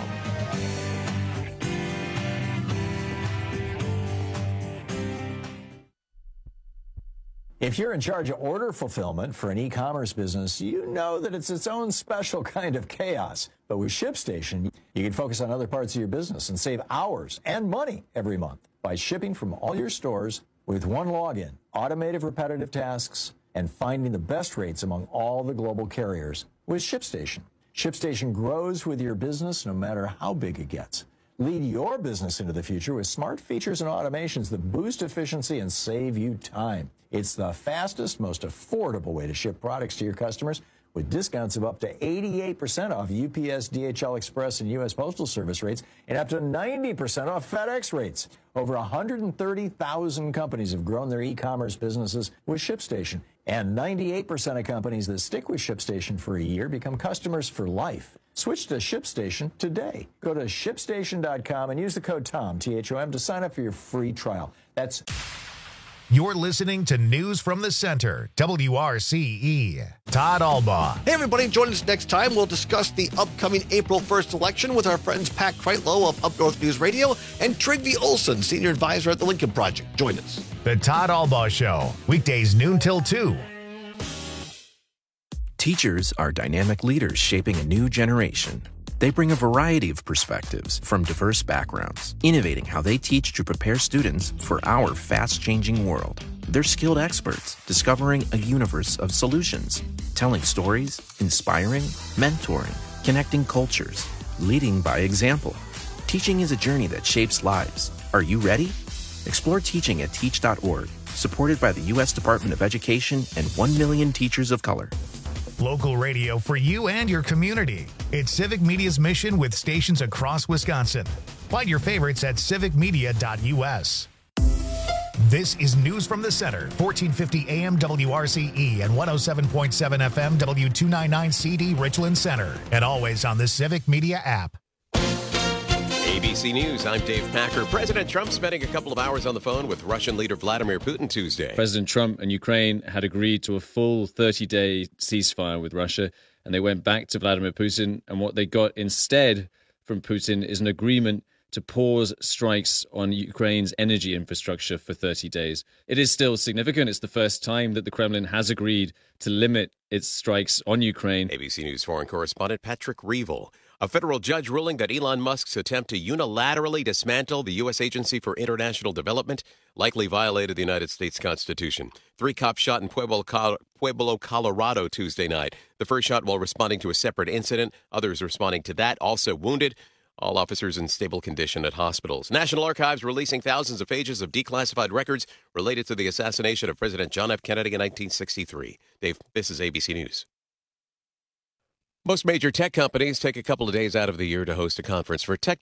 If you're in charge of order fulfillment for an e-commerce business, you know that it's its own special kind of chaos. But with ShipStation, you can focus on other parts of your business and save hours and money every month by shipping from all your stores with one login, automated repetitive tasks, and finding the best rates among all the global carriers with ShipStation. ShipStation grows with your business no matter how big it gets. Lead your business into the future with smart features and automations that boost efficiency and save you time. It's the fastest, most affordable way to ship products to your customers with discounts of up to eighty-eight percent off U P S, D H L Express, and U S Postal Service rates, and up to ninety percent off FedEx rates. Over one hundred thirty thousand companies have grown their e-commerce businesses with ShipStation, and ninety-eight percent of companies that stick with ShipStation for a year become customers for life. Switch to ShipStation today. Go to ship station dot com and use the code TOM, T H O M, to sign up for your free trial. That's... You're listening to News from the Center, W R C E. Todd Albaugh. Hey, everybody. Join us next time. We'll discuss the upcoming April first election with our friends Pat Kreitlow of Up North News Radio and Trygve Olsen, Senior Advisor at the Lincoln Project. Join us. The Todd Albaugh Show, weekdays noon till two. Teachers are dynamic leaders shaping a new generation. They bring a variety of perspectives from diverse backgrounds, innovating how they teach to prepare students for our fast-changing world. They're skilled experts, discovering a universe of solutions, telling stories, inspiring, mentoring, connecting cultures, leading by example. Teaching is a journey that shapes lives. Are you ready? Explore teaching at teach dot org, supported by the U S Department of Education and one million teachers of color. Local radio for you and your community. It's Civic Media's mission with stations across Wisconsin. Find your favorites at civic media dot u s. This is News from the Center, fourteen fifty A M W R C E and one oh seven point seven F M W two ninety-nine C D Richland Center, and always on the Civic Media app. A B C News, I'm Dave Packer. President Trump spending a couple of hours on the phone with Russian leader Vladimir Putin Tuesday. President Trump and Ukraine had agreed to a full thirty-day ceasefire with Russia, and they went back to Vladimir Putin, and what they got instead from Putin is an agreement to pause strikes on Ukraine's energy infrastructure for thirty days. It is still significant. It's the first time that the Kremlin has agreed to limit its strikes on Ukraine. A B C News foreign correspondent Patrick Reevell. A federal judge ruling that Elon Musk's attempt to unilaterally dismantle the U S Agency for International Development likely violated the United States Constitution. Three cops shot in Pueblo, Pueblo, Colorado Tuesday night. The first shot while responding to a separate incident. Others responding to that also wounded. All officers in stable condition at hospitals. National Archives releasing thousands of pages of declassified records related to the assassination of President John F. Kennedy in nineteen sixty-three. Dave, this is A B C News. Most major tech companies take a couple of days out of the year to host a conference. For tech